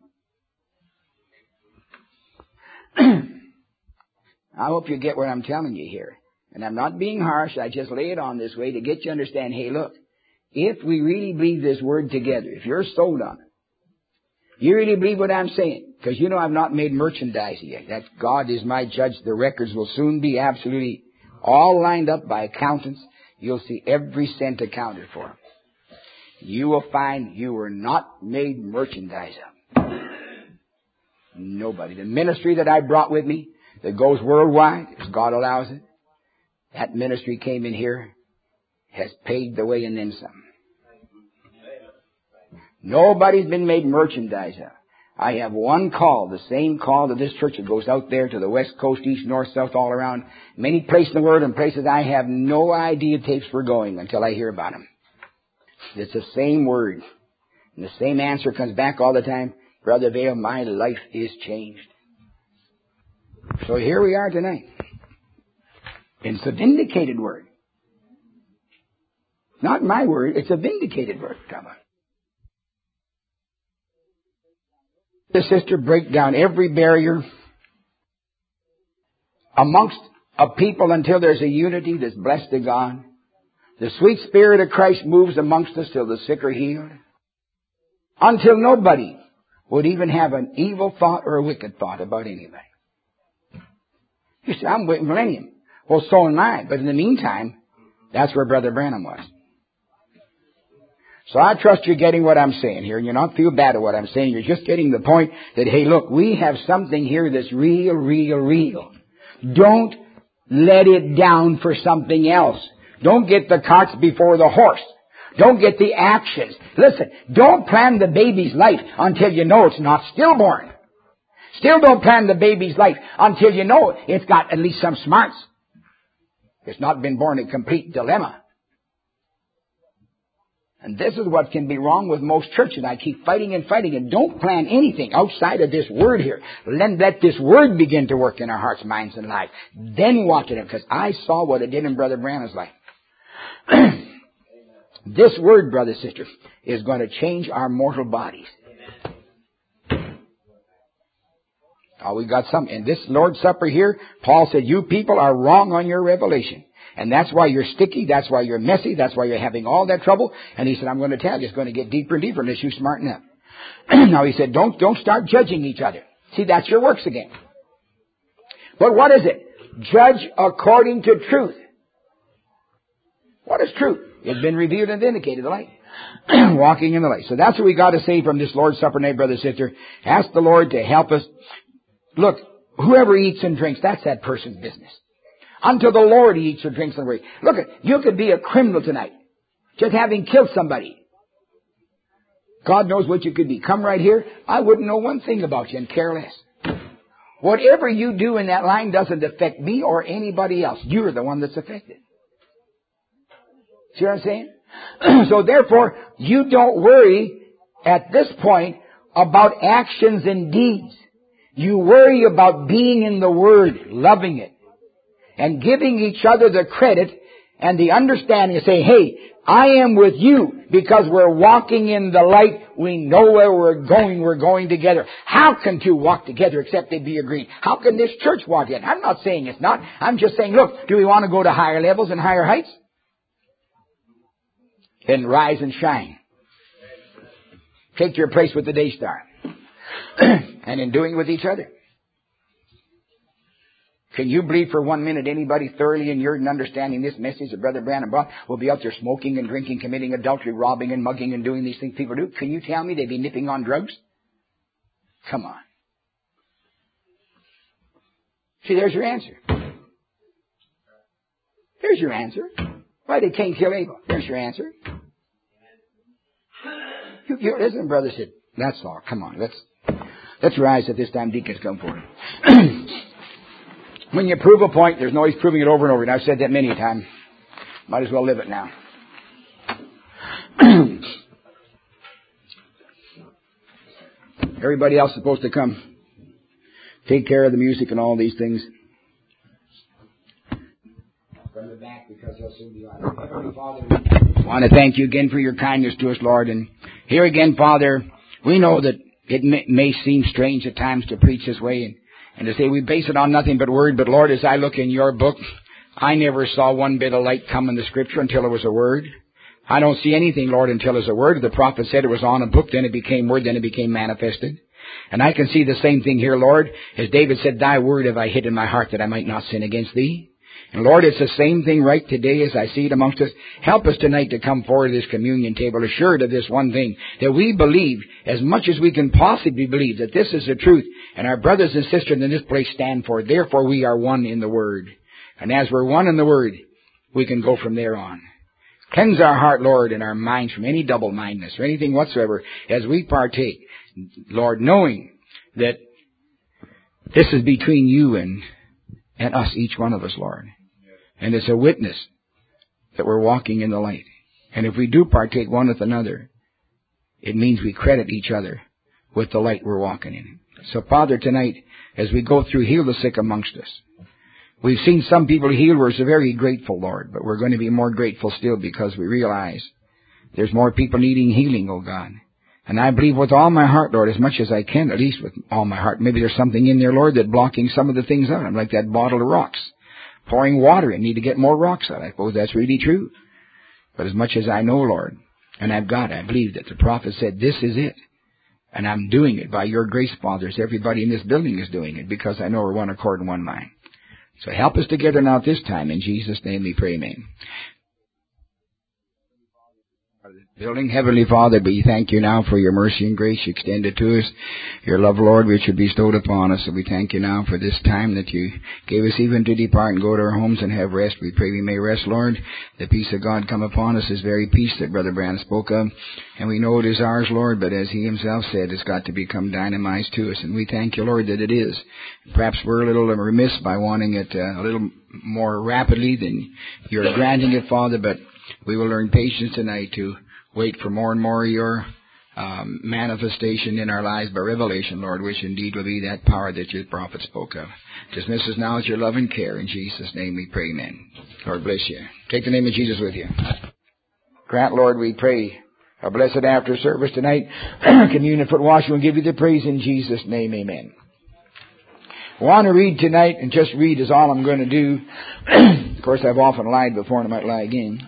I hope you get what I'm telling you here. And I'm not being harsh. I just lay it on this way to get you to understand, hey, look, if we really believe this word together, if you're sold on it, you really believe what I'm saying, because you know I've not made merchandise yet. That God is my judge. The records will soon be absolutely all lined up by accountants. You'll see every cent accounted for. You will find you were not made merchandise of. Nobody. The ministry that I brought with me that goes worldwide, as God allows it, that ministry came in here, has paid the way and then some. Nobody's been made merchandise of. I have one call, the same call to this church that goes out there to the west coast, east, north, south, all around. Many places in the world and places I have no idea tapes were going until I hear about them. It's the same word. And the same answer comes back all the time. Brother Vail, my life is changed. So here we are tonight. It's a vindicated word. Not my word, it's a vindicated word. Come on. The sister, break down every barrier amongst a people until there's a unity that's blessed to God. The sweet Spirit of Christ moves amongst us till the sick are healed. Until nobody would even have an evil thought or a wicked thought about anybody. You say, I'm waiting for millennium. Well, so am I. But in the meantime, that's where Brother Branham was. So I trust you're getting what I'm saying here, and you're not feel bad at what I'm saying. You're just getting the point that, hey, look, we have something here that's real, real, real. Don't let it down for something else. Don't get the carts before the horse. Don't get the actions. Listen, don't plan the baby's life until you know it's not stillborn. Still don't plan the baby's life until you know it's got at least some smarts. It's not been born a complete dilemma. And this is what can be wrong with most churches. I keep fighting and fighting, and don't plan anything outside of this word here. Then let this word begin to work in our hearts, minds, and lives. Then walk in it, because I saw what it did in Brother Branham's life. This word, brother, sister, is going to change our mortal bodies. Oh, we got some. In this Lord's Supper here, Paul said, you people are wrong on your revelation. And that's why you're sticky. That's why you're messy. That's why you're having all that trouble. And he said, I'm going to tell you, it's going to get deeper and deeper unless you smarten up. Now he said, don't, don't start judging each other. See, that's your works again. But what is it? Judge according to truth. What is truth? It's been revealed and vindicated, the light. Walking in the light. So that's what we got to say from this Lord's Supper night, brother, sister. Ask the Lord to help us. Look, whoever eats and drinks, that's that person's business. Until the Lord eats or drinks and drinks. Look, you could be a criminal tonight, just having killed somebody. God knows what you could be. Come right here. I wouldn't know one thing about you and care less. Whatever you do in that line doesn't affect me or anybody else. You're the one that's affected. See what I'm saying? So therefore, you don't worry at this point about actions and deeds. You worry about being in the Word, loving it, and giving each other the credit and the understanding to say, hey, I am with you because we're walking in the light. We know where we're going. We're going together. How can two walk together except they be agreed? How can this church walk together? I'm not saying it's not. I'm just saying, look, do we want to go to higher levels and higher heights? Then rise and shine. Take your place with the day star. And in doing with each other. Can you believe for one minute anybody thoroughly inured in understanding this message that Brother Branham brought will be out there smoking and drinking, committing adultery, robbing and mugging and doing these things people do? Can you tell me they'd be nipping on drugs? Come on. See, there's your answer. There's your answer. Why did Cain kill Abel? There's your answer. You, you listen, brother said, that's all. Come on, let's let's rise at this time. Deacons come forward. When you prove a point, there's no use proving it over and over. And I've said that many a time. Might as well live it now. Everybody else is supposed to come take care of the music and all these things. From the back, because they'll soon be on. Heavenly Father, I want to thank you again for your kindness to us, Lord. And here again, Father, we know that it may, may seem strange at times to preach this way and, and to say we base it on nothing but word. But Lord, as I look in your book, I never saw one bit of light come in the Scripture until it was a word. I don't see anything, Lord, until it's a word. The prophet said it was on a book, then it became word, then it became manifested. And I can see the same thing here, Lord. As David said, thy word have I hid in my heart that I might not sin against thee. And Lord, it's the same thing right today as I see it amongst us. Help us tonight to come forward to this communion table assured of this one thing, that we believe as much as we can possibly believe that this is the truth, and our brothers and sisters in this place stand for it. Therefore we are one in the Word. And as we're one in the Word, we can go from there on. Cleanse our heart, Lord, and our minds from any double-mindedness or anything whatsoever as we partake, Lord, knowing that this is between you and, and us, each one of us, Lord. And it's a witness that we're walking in the light. And if we do partake one with another, it means we credit each other with the light we're walking in. So, Father, tonight, as we go through, heal the sick amongst us. We've seen some people healed. We're so very grateful, Lord, but we're going to be more grateful still because we realize there's more people needing healing, oh God. And I believe with all my heart, Lord, as much as I can, at least with all my heart. Maybe there's something in there, Lord, that's blocking some of the things out. I'm like that bottle of rocks. Pouring water in, need to get more rocks out. I suppose that's really true. But as much as I know, Lord, and I've got, I believe that the prophet said, this is it. And I'm doing it by your grace, fathers. Everybody in this building is doing it because I know we're one accord and one mind. So help us together now at this time. In Jesus' name we pray, amen. Building, Heavenly Father, we thank you now for your mercy and grace you extended to us, your love, Lord, which you bestowed upon us. And we thank you now for this time that you gave us even to depart and go to our homes and have rest. We pray we may rest, Lord. The peace of God come upon us, this very peace that Brother Branham spoke of. And we know it is ours, Lord, but as he himself said, it's got to become dynamized to us. And we thank you, Lord, that it is. Perhaps we're a little remiss by wanting it uh, a little more rapidly than you're granting it, Father, but we will learn patience tonight to wait for more and more of your um, manifestation in our lives by revelation, Lord, which indeed will be that power that your prophet spoke of. Dismiss us now as your love and care. In Jesus' name we pray, amen. Lord bless you. Take the name of Jesus with you. Grant, Lord, we pray a blessed after service tonight. Communion, foot washing, will give you the praise in Jesus' name, amen. I want to read tonight, and just read is all I'm going to do. Of course, I've often lied before, and I might lie again.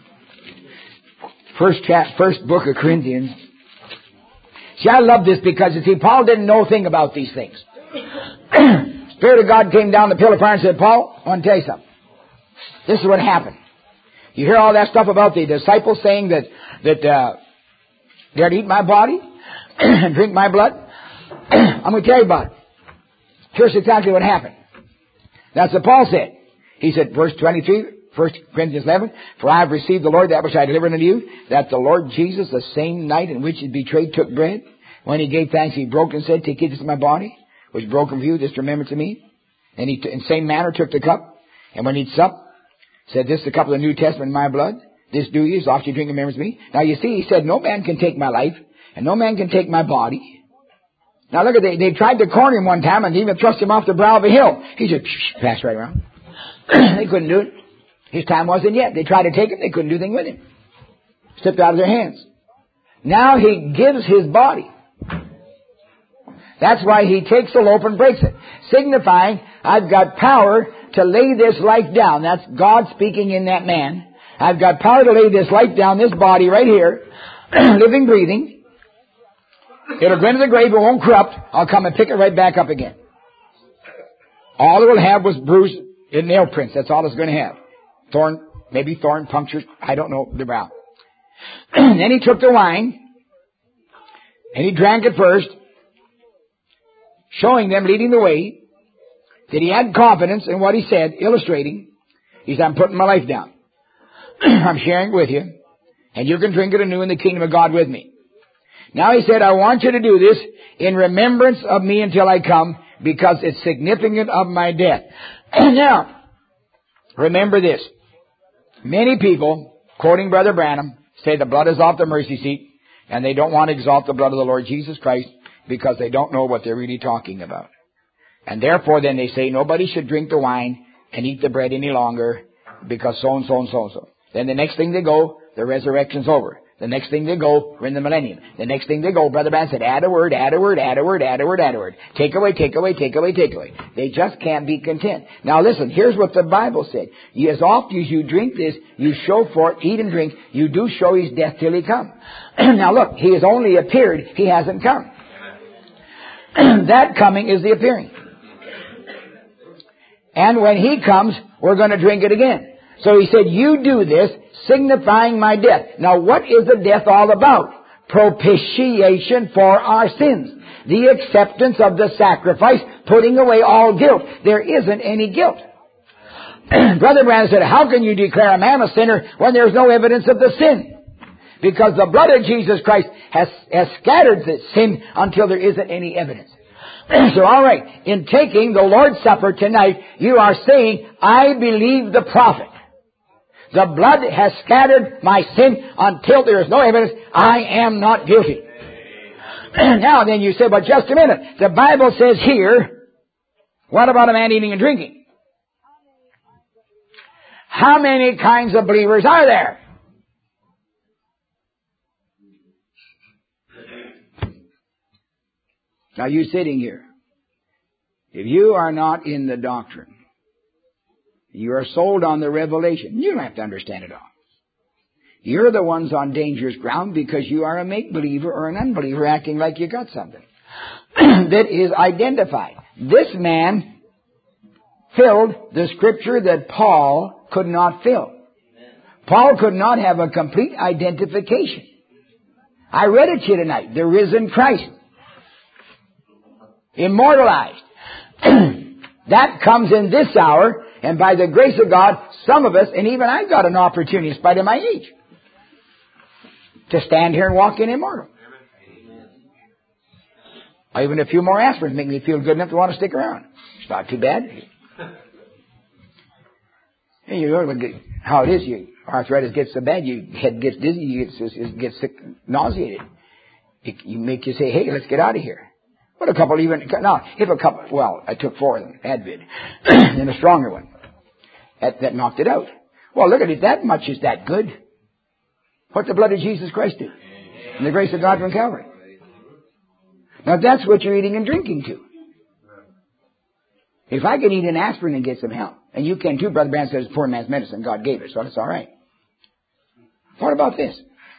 First chap, first book of Corinthians. See, I love this because, you see, Paul didn't know a thing about these things. Spirit of God came down the pillar of fire and said, Paul, I want to tell you something. This is what happened. You hear all that stuff about the disciples saying that, that uh, they're to eat my body and drink my blood? I'm going to tell you about it. Here's exactly what happened. That's what Paul said. He said, verse twenty-three, First Corinthians eleven, for I have received the Lord that which I delivered unto you, that the Lord Jesus, the same night in which he was betrayed, took bread. When he gave thanks, he broke and said, take, eat, this is my body, which is broken for you, this remember to me. And he, in the same manner, took the cup, and when he'd supped, said, this is the cup of the New Testament in my blood. This do ye, as oft you drink in remembrance of me. Now you see, he said, no man can take my life, and no man can take my body. Now look at they they tried to corner him one time and even thrust him off the brow of a hill. He just passed right around. They couldn't do it. His time wasn't yet. They tried to take him. They couldn't do anything with him. Slipped out of their hands. Now he gives his body. That's why he takes the loaf and breaks it, signifying, I've got power to lay this life down. That's God speaking in that man. I've got power to lay this life down, this body right here, living, breathing. It'll go into the grave, it won't corrupt. I'll come and pick it right back up again. All it will have was bruised in nail prints. That's all it's going to have. Thorn, maybe thorn punctures. I don't know the brow. Then he took the wine, and he drank it first, showing them, leading the way, that he had confidence in what he said, illustrating. He said, I'm putting my life down. I'm sharing it with you, and you can drink it anew in the kingdom of God with me. Now he said, I want you to do this in remembrance of me until I come, because it's significant of my death. Now, remember this. Many people, quoting Brother Branham, say the blood is off the mercy seat, and they don't want to exalt the blood of the Lord Jesus Christ because they don't know what they're really talking about. And therefore then they say nobody should drink the wine and eat the bread any longer because so and so and so and so. Then the next thing they go, the resurrection's over. The next thing they go, we're in the millennium. The next thing they go, Brother Branham said, add a word, add a word, add a word, add a word, add a word. Take away, take away, take away, take away. They just can't be content. Now listen, here's what the Bible said. As often as you drink this, you show forth, eat and drink, you do show his death till he come. Now look, he has only appeared, he hasn't come. That coming is the appearing. And when he comes, we're going to drink it again. So he said, you do this, signifying my death. Now what is the death all about? Propitiation for our sins. The acceptance of the sacrifice, putting away all guilt. There isn't any guilt. Brother Branham said, how can you declare a man a sinner when there's no evidence of the sin? Because the blood of Jesus Christ has, has scattered the sin until there isn't any evidence. So all right, in taking the Lord's Supper tonight, you are saying, I believe the prophet. The blood has scattered my sin until there is no evidence. I am not guilty. Now then you say, but just a minute. The Bible says here, what about a man eating and drinking? How many kinds of believers are there? Now you sitting here, if you are not in the doctrine, you are sold on the revelation. You don't have to understand it all. You're the ones on dangerous ground because you are a make-believer or an unbeliever acting like you got something that is identified. This man filled the scripture that Paul could not fill. Paul could not have a complete identification. I read it to you tonight. The risen Christ. Immortalized. That comes in this hour, and by the grace of God, some of us, and even I've got an opportunity in spite of my age, to stand here and walk in immortal. Or even a few more aspirins make me feel good enough to want to stick around. It's not too bad. And you know how it is. You, arthritis gets so bad, your head gets dizzy, you get, get sick, nauseated. It, you make you say, hey, let's get out of here. But a couple even, now, if a couple, well, I took four of them, Advid, and a stronger one. That, that knocked it out. Well, look at it, that much is that good. What the blood of Jesus Christ do? And the grace of God from Calvary. Now that's what you're eating and drinking to. If I can eat an aspirin and get some help, and you can too, Brother Branham says poor man's medicine, God gave it, so it's all right. What about this?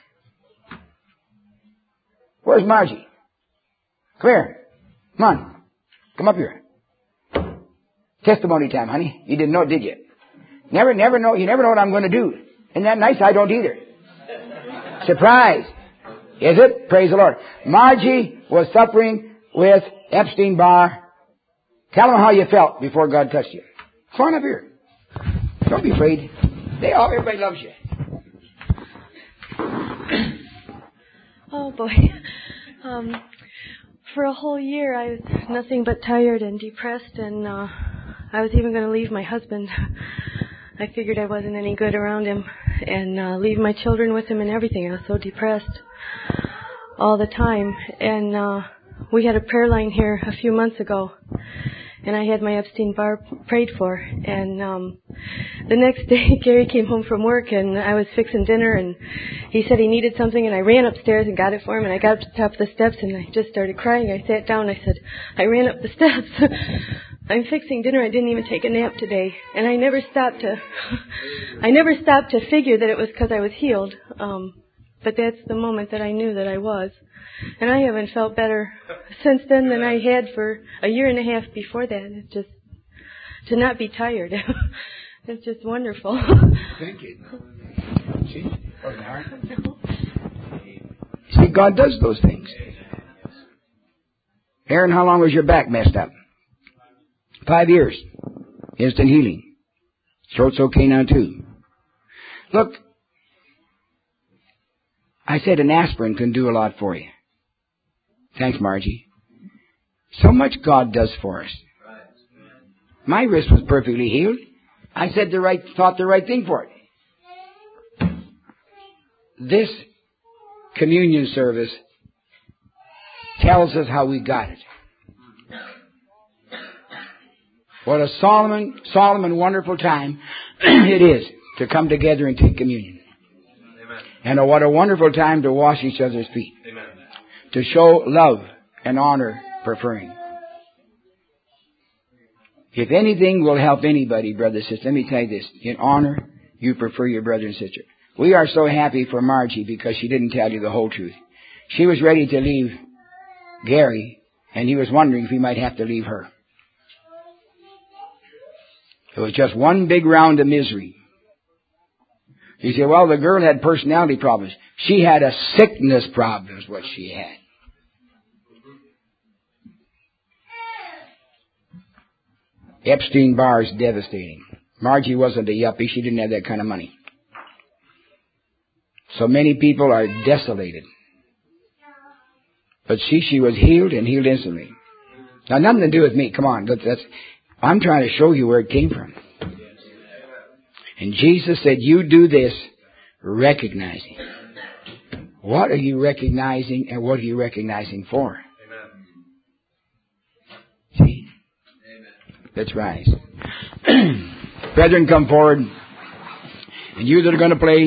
Where's Margie? Come here. Come on. Come up here. Testimony time, honey. You didn't know, did you? Never, never know. You never know what I'm going to do. Isn't that nice? I don't either. Surprise. Is it? Praise the Lord. Margie was suffering with Epstein-Barr. Tell them how you felt before God touched you. Come on up here. Don't be afraid. They all, everybody loves you. Oh boy. Um, for a whole year I was nothing but tired and depressed, and uh, I was even going to leave my husband. I figured I wasn't any good around him, and uh, leave my children with him and everything. I was so depressed all the time. And uh, we had a prayer line here a few months ago, and I had my Epstein-Barr prayed for. And um, the next day, Gary came home from work, and I was fixing dinner, and he said he needed something, and I ran upstairs and got it for him, and I got up to the top of the steps, and I just started crying. I sat down, I said, I ran up the steps. I'm fixing dinner. I didn't even take a nap today, and I never stopped to, I never stopped to figure that it was because I was healed. Um, but that's the moment that I knew that I was. And I haven't felt better since then than I had for a year and a half before that. It's just, to not be tired. It's just wonderful. Thank you. See? Wasn't hard. See, God does those things. Aaron, how long was your back messed up? Five years. Instant healing. Throat's okay now too. Look, I said an aspirin can do a lot for you. Thanks, Margie. So much God does for us. My wrist was perfectly healed. I said the right, thought the right thing for it. This communion service tells us how we got it. What a solemn, solemn and wonderful time it is to come together and take communion. Amen. And what a wonderful time to wash each other's feet. Amen. To show love and honor preferring. If anything will help anybody, brother and sister, let me tell you this. In honor, you prefer your brother and sister. We are so happy for Margie because she didn't tell you the whole truth. She was ready to leave Gary, and he was wondering if he might have to leave her. It was just one big round of misery. You say, well, the girl had personality problems. She had a sickness problem is what she had. Epstein-Barr is devastating. Margie wasn't a yuppie. She didn't have that kind of money. So many people are desolated. But see, she was healed and healed instantly. Now, nothing to do with me. Come on. That's, I'm trying to show you where it came from. And Jesus said, you do this recognizing. What are you recognizing and what are you recognizing for? Amen. See? Amen. Let's rise. Brethren, come forward. And you that are going to play.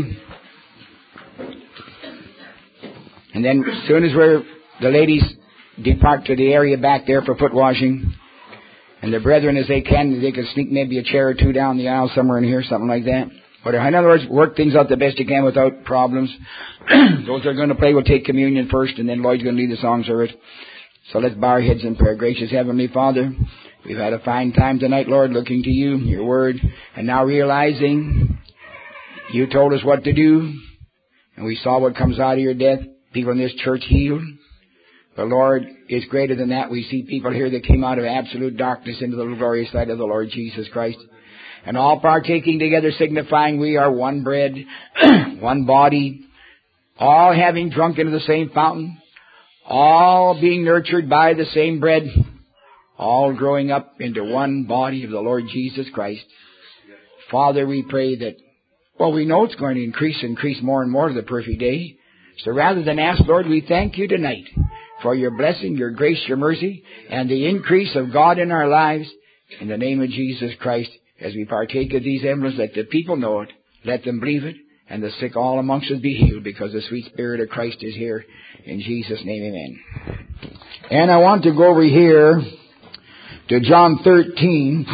And then as soon as we're, the ladies depart to the area back there for foot washing. And the brethren, as they can, they can sneak maybe a chair or two down the aisle somewhere in here, something like that. But in other words, work things out the best you can without problems. Those that are going to play will take communion first, and then Lloyd's going to lead the song service. So let's bow our heads in prayer. Gracious Heavenly Father, we've had a fine time tonight, Lord, looking to you, your word, and now realizing you told us what to do, and we saw what comes out of your death. People in this church healed. But Lord, it's greater than that. We see people here that came out of absolute darkness into the glorious light of the Lord Jesus Christ. And all partaking together, signifying we are one bread, one body, all having drunk into the same fountain, all being nurtured by the same bread, all growing up into one body of the Lord Jesus Christ. Father, we pray that, well, we know it's going to increase, increase more and more to the perfect day. So rather than ask, Lord, we thank you tonight for your blessing, your grace, your mercy, and the increase of God in our lives. In the name of Jesus Christ, as we partake of these emblems, let the people know it, let them believe it, and the sick all amongst us be healed, because the sweet Spirit of Christ is here. In Jesus' name, amen. And I want to go over here to John thirteen.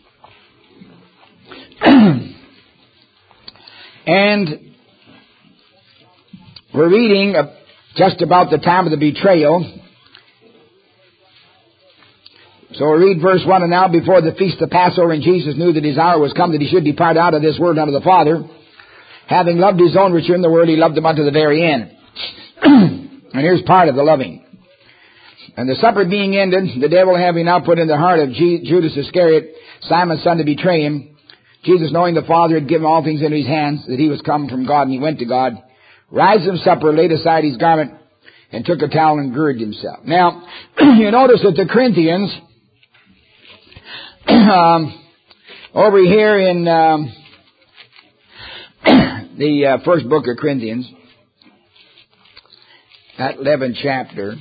And we're reading just about the time of the betrayal. So we read verse one, and now before the feast of Passover, and Jesus knew that his hour was come that he should depart out of this world unto the Father. Having loved his own which were in the world, he loved them unto the very end. And here's part of the loving. And the supper being ended, the devil having now put in the heart of Judas Iscariot, Simon's son, to betray him, Jesus, knowing the Father had given all things into his hands, that he was come from God, and he went to God, rised from supper, laid aside his garment, and took a towel and girded himself. Now, you notice that the Corinthians, um, over here in um, the uh, first book of Corinthians, that eleventh chapter,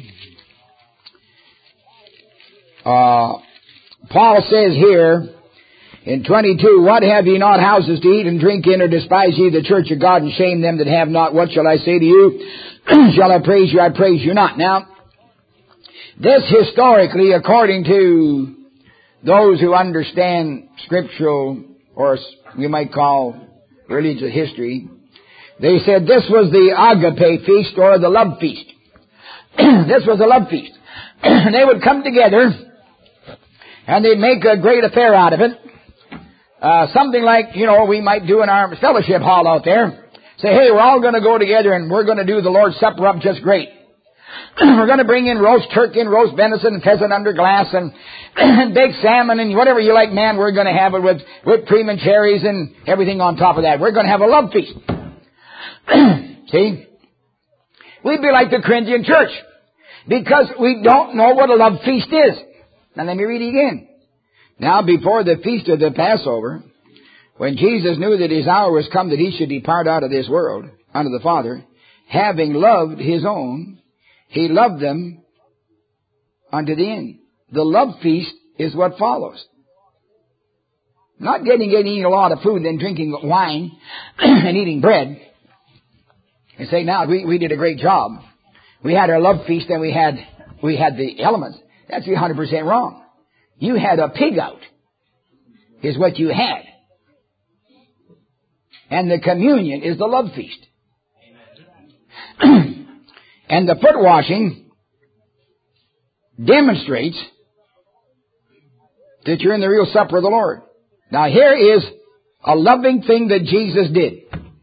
uh, Paul says here, in twenty-two, what have ye not houses to eat and drink in, or despise ye the church of God and shame them that have not? What shall I say to you? Shall I praise you? I praise you not. Now, this historically, according to those who understand scriptural, or we might call religious history, they said this was the agape feast, or the love feast. This was a love feast. They would come together and they'd make a great affair out of it. Uh, something like, you know, we might do in our fellowship hall out there. Say, hey, we're all going to go together and we're going to do the Lord's Supper up just great. We're going to bring in roast turkey and roast venison and pheasant under glass and, and baked salmon and whatever you like, man. We're going to have it with whipped cream and cherries and everything on top of that. We're going to have a love feast. See? We'd be like the Corinthian church because we don't know what a love feast is. Now let me read it again. Now before the feast of the Passover, when Jesus knew that his hour was come that he should depart out of this world unto the Father, having loved his own, he loved them unto the end. The love feast is what follows. Not getting eating a lot of food, then drinking wine and eating bread. And say, now we, we did a great job. We had our love feast and we had we had the elements. That's one hundred percent wrong. You had a pig out, is what you had. And the communion is the love feast. And the foot washing demonstrates that you're in the real supper of the Lord. Now here is a loving thing that Jesus did.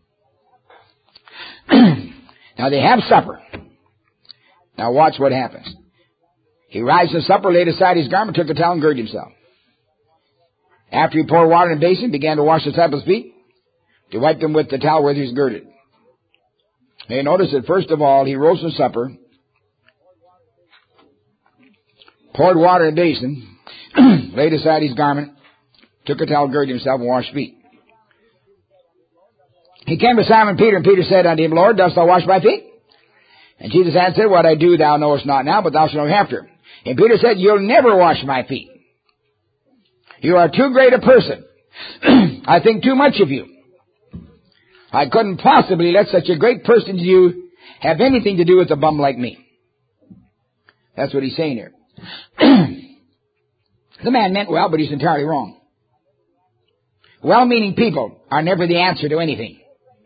Now they have supper. Now watch what happens. He rises from supper, laid aside his garment, took a towel and girded himself. After he poured water in a basin, began to wash the disciples' feet, to wipe them with the towel where he was girded. Now you notice that first of all, he rose from supper, poured water in a basin, laid aside his garment, took a towel, girded himself, and washed feet. He came to Simon Peter, and Peter said unto him, Lord, dost thou wash my feet? And Jesus answered, what I do thou knowest not now, but thou shalt know after. And Peter said, you'll never wash my feet. You are too great a person. I think too much of you. I couldn't possibly let such a great person as you have anything to do with a bum like me. That's what he's saying here. The man meant well, but he's entirely wrong. Well-meaning people are never the answer to anything.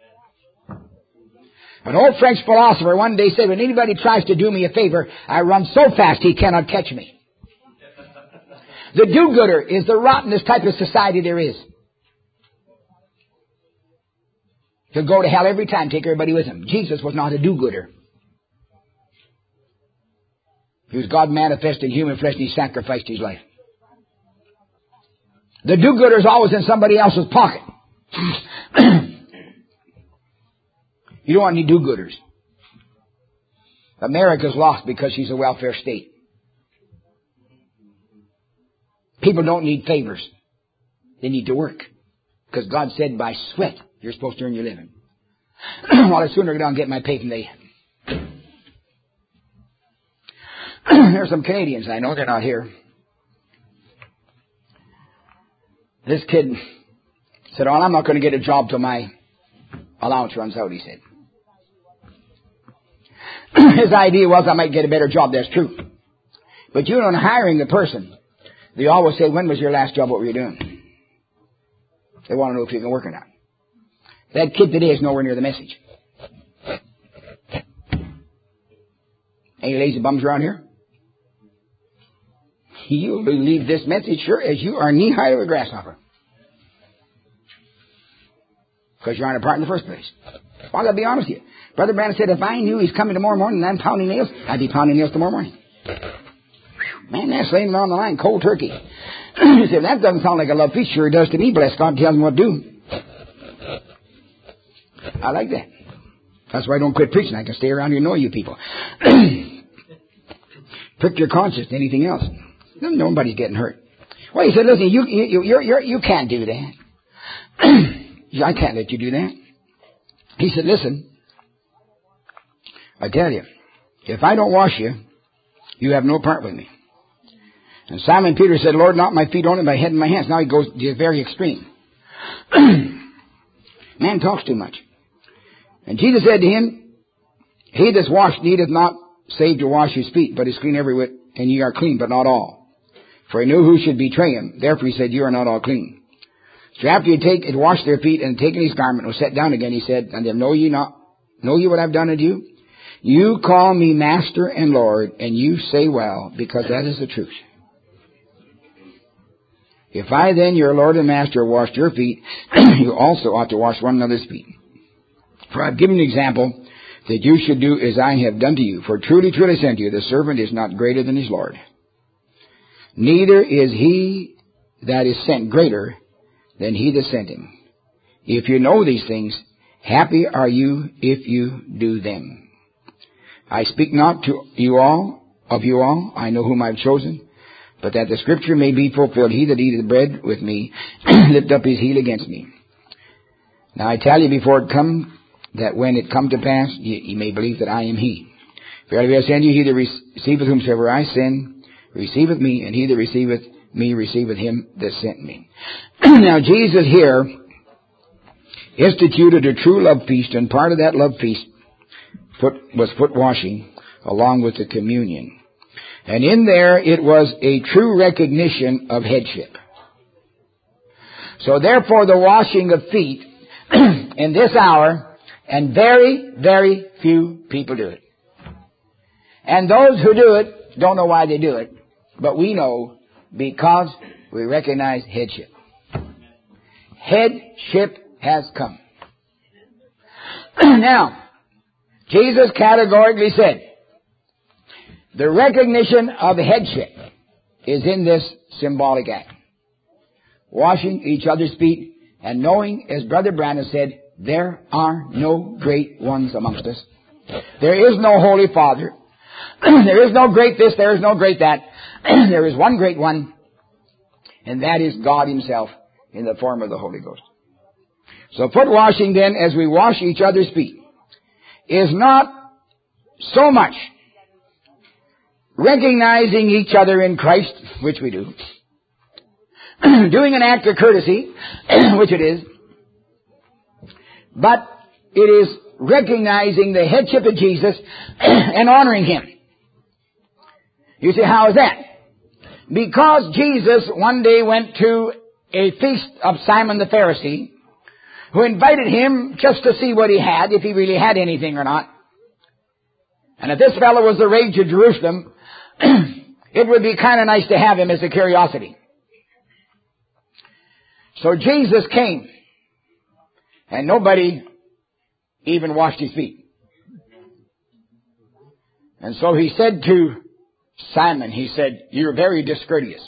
An old French philosopher one day said, when anybody tries to do me a favor, I run so fast he cannot catch me. The do-gooder is the rottenest type of society there is. He'll go to hell every time, take everybody with him. Jesus was not a do-gooder. He was God manifest in human flesh, and he sacrificed his life. The do-gooder is always in somebody else's pocket. You don't want any do-gooders. America's lost because she's a welfare state. People don't need favors. They need to work. Because God said by sweat you're supposed to earn your living. Well, I'd sooner go down and get my pay from the... There's some Canadians I know. They're not here. This kid said, oh, I'm not going to get a job till my allowance runs out, he said. His idea was I might get a better job. That's true. But you know, in hiring a person, They always say, when was your last job? What were you doing? They want to know if you can work or not. That kid today is nowhere near the message. Any lazy bums around here? You'll believe this message sure as you are knee-high to a grasshopper. Because you aren't a part in the first place. Well, I got to be honest with you. Brother Branham said, if I knew he's coming tomorrow morning and I'm pounding nails, I'd be pounding nails tomorrow morning. Man, that's laying it on the line, cold turkey. He said, that doesn't sound like a love feast. Sure it does to me, bless God, tells me what to do. I like that. That's why I don't quit preaching. I can stay around here and know you people. Prick your conscience to anything else. Nobody's getting hurt. Well, he said, listen, you you you you you can't do that. I can't let you do that. He said, listen, I tell you, if I don't wash you, you have no part with me. And Simon Peter said, Lord, not my feet only, my head and my hands. Now he goes to the very extreme. Man talks too much. And Jesus said to him, he that's washed needeth not save to wash his feet, but is clean every whit, and ye are clean, but not all. For he knew who should betray him. Therefore he said, you are not all clean. So after he had take, had washed their feet and taken his garment and was set down again, he said unto them, Know ye not, know ye what I've done unto you? You call me Master and Lord, and you say well, because that is the truth. If I then, your Lord and Master, washed your feet, you also ought to wash one another's feet. For I've given an example that you should do as I have done to you. For truly, truly I say unto you, the servant is not greater than his Lord. Neither is he that is sent greater than he that sent him. If you know these things, happy are you if you do them. I speak not to you all, of you all, I know whom I have chosen, but that the scripture may be fulfilled, he that eateth bread with me, lift up his heel against me. Now I tell you before it come, that when it come to pass, ye, ye may believe that I am he. Verily I say unto you, he that receiveth whomsoever I send, receiveth me, and he that receiveth me, receiveth him that sent me. Now Jesus here instituted a true love feast, and part of that love feast foot, was foot washing, along with the communion. And in there it was a true recognition of headship. So therefore the washing of feet in this hour, and very, very few people do it. And those who do it don't know why they do it, but we know because we recognize headship. Headship has come. Now, Jesus categorically said, the recognition of headship is in this symbolic act. Washing each other's feet and knowing, as Brother Branham said, there are no great ones amongst us. There is no Holy Father. There is no great this, there is no great that. There is one great one, and that is God himself in the form of the Holy Ghost. So foot washing then, as we wash each other's feet, is not so much recognizing each other in Christ, which we do, doing an act of courtesy, which it is, but it is recognizing the headship of Jesus and honoring him. You say, how is that? Because Jesus one day went to a feast of Simon the Pharisee, who invited him just to see what he had, if he really had anything or not. And if this fellow was the rage of Jerusalem, it would be kind of nice to have him as a curiosity. So Jesus came, and nobody even washed his feet. And so he said to Simon, he said, you're very discourteous.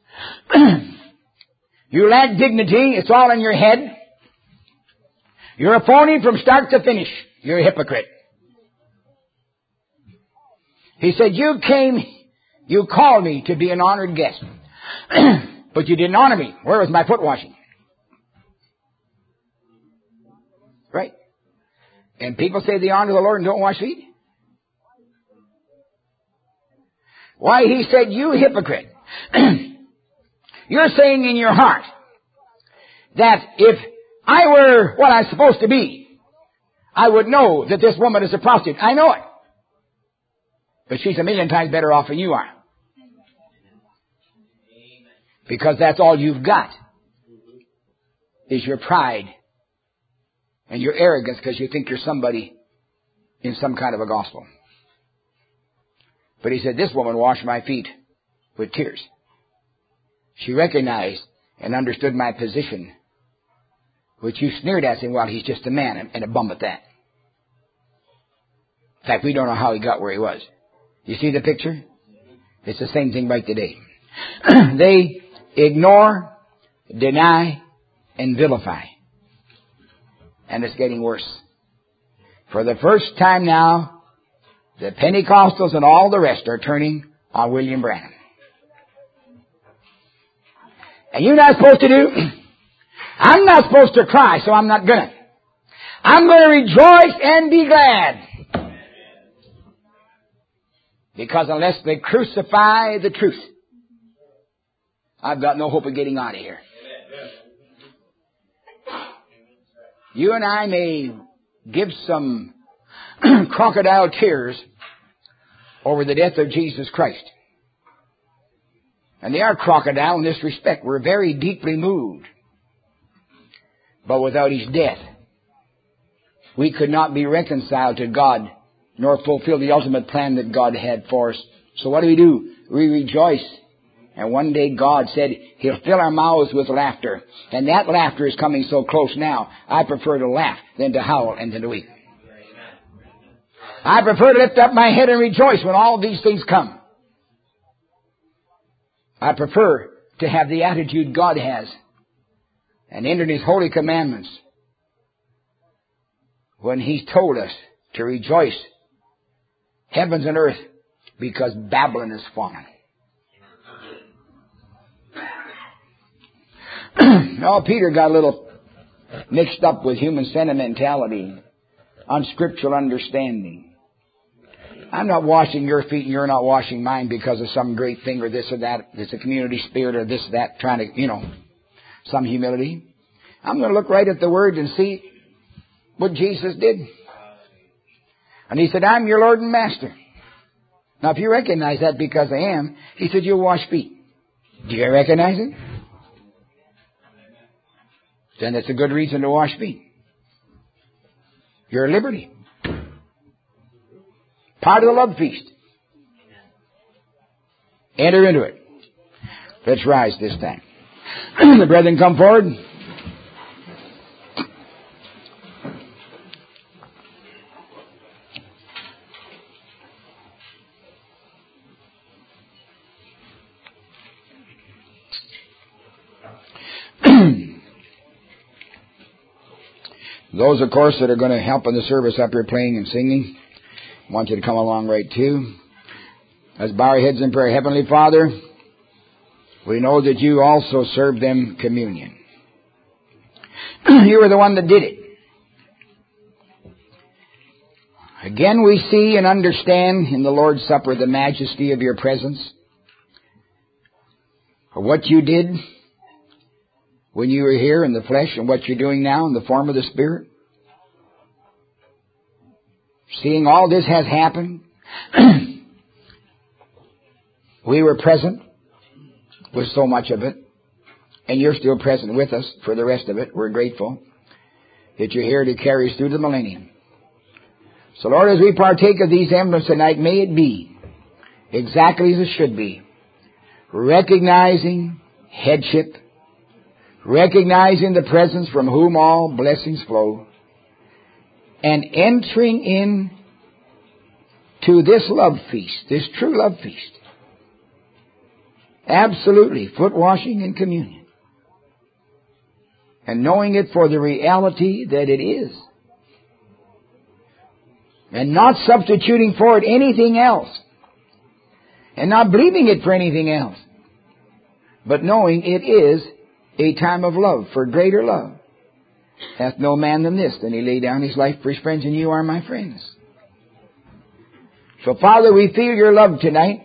You lack dignity. It's all in your head. You're a phony from start to finish. You're a hypocrite. He said, you came, you called me to be an honored guest. But you didn't honor me. Where was my foot washing? Right? And people say they honor the Lord and don't wash feet. Why, he said, you hypocrite. You're saying in your heart that if I were what I'm supposed to be, I would know that this woman is a prostitute. I know it. But she's a million times better off than you are. Because that's all you've got is your pride and your arrogance because you think you're somebody in some kind of a gospel. But he said, this woman washed my feet with tears. She recognized and understood my position, which you sneered at him, well, he's just a man and a bum at that. In fact, we don't know how he got where he was. You see the picture? It's the same thing right today. They ignore, deny, and vilify. And it's getting worse. For the first time now, the Pentecostals and all the rest are turning on William Branham. And you're not supposed to do? I'm not supposed to cry, so I'm not gonna. I'm going to rejoice and be glad. Because unless they crucify the truth, I've got no hope of getting out of here. You and I may give some crocodile tears over the death of Jesus Christ. And they are crocodile in this respect. We're very deeply moved. But without His death, we could not be reconciled to God nor fulfill the ultimate plan that God had for us. So what do we do? We rejoice. And one day God said He'll fill our mouths with laughter. And that laughter is coming so close now, I prefer to laugh than to howl and to weep. I prefer to lift up my head and rejoice when all these things come. I prefer to have the attitude God has and enter His holy commandments when He's told us to rejoice heavens and earth because Babylon is fallen. No, Peter got a little mixed up with human sentimentality, unscriptural understanding. I'm not washing your feet and you're not washing mine because of some great thing or this or that. It's a community spirit or this, that, trying to, you know, some humility. I'm going to look right at the Word and see what Jesus did. And He said, I'm your Lord and Master. Now, if you recognize that because I am, He said, you'll wash feet. Do you recognize it? Then it's a good reason to wash feet. You're at liberty. Part of the love feast. Enter into it. Let's rise this time. The brethren come forward. Those, of course, that are going to help in the service up here playing and singing, I want you to come along right too. Let's bow our heads in prayer. Heavenly Father, we know that You also served them communion. You were the one that did it. Again, we see and understand in the Lord's Supper the majesty of Your presence, for what You did when You were here in the flesh and what You're doing now in the form of the Spirit. Seeing all this has happened, we were present with so much of it, and You're still present with us for the rest of it. We're grateful that You're here to carry us through the millennium. So, Lord, as we partake of these emblems tonight, may it be exactly as it should be, recognizing headship, recognizing the presence from whom all blessings flow, and entering in to this love feast, this true love feast. Absolutely, foot washing and communion. And knowing it for the reality that it is. And not substituting for it anything else. And not believing it for anything else. But knowing it is a time of love, for greater love hath no man than this, than He laid down His life for His friends, and You are my friends. So, Father, we feel Your love tonight.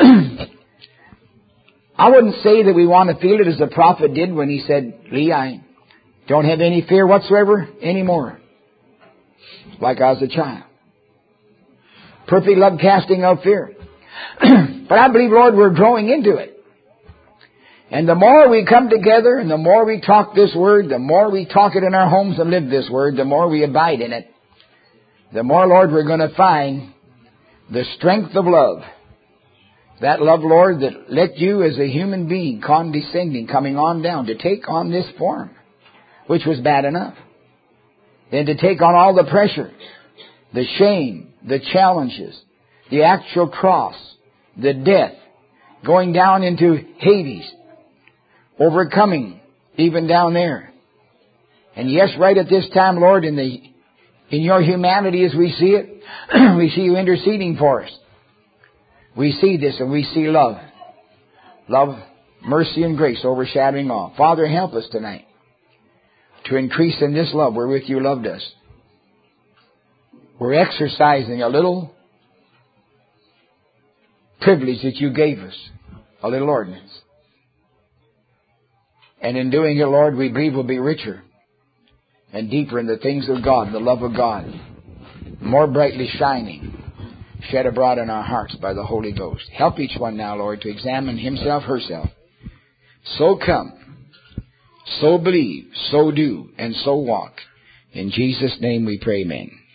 I wouldn't say that we want to feel it as the prophet did when he said, Lee, I don't have any fear whatsoever anymore, like I was a child. Perfect love casting out fear. But I believe, Lord, we're growing into it. And the more we come together and the more we talk this Word, the more we talk it in our homes and live this Word, the more we abide in it, the more, Lord, we're going to find the strength of love. That love, Lord, that let you as a human being condescending, coming on down to take on this form, which was bad enough. Then to take on all the pressure, the shame, the challenges, the actual cross, the death, going down into Hades, overcoming even down there. And yes, right at this time, Lord, in the in your humanity as we see it, we see you interceding for us. We see this and we see love. Love, mercy, and grace overshadowing all. Father, help us tonight to increase in this love wherewith you loved us. We're exercising a little privilege that you gave us, a little ordinance. And in doing it, Lord, we believe we'll be richer and deeper in the things of God, the love of God, more brightly shining, shed abroad in our hearts by the Holy Ghost. Help each one now, Lord, to examine himself, herself. So come, so believe, so do, and so walk. In Jesus' name we pray, amen.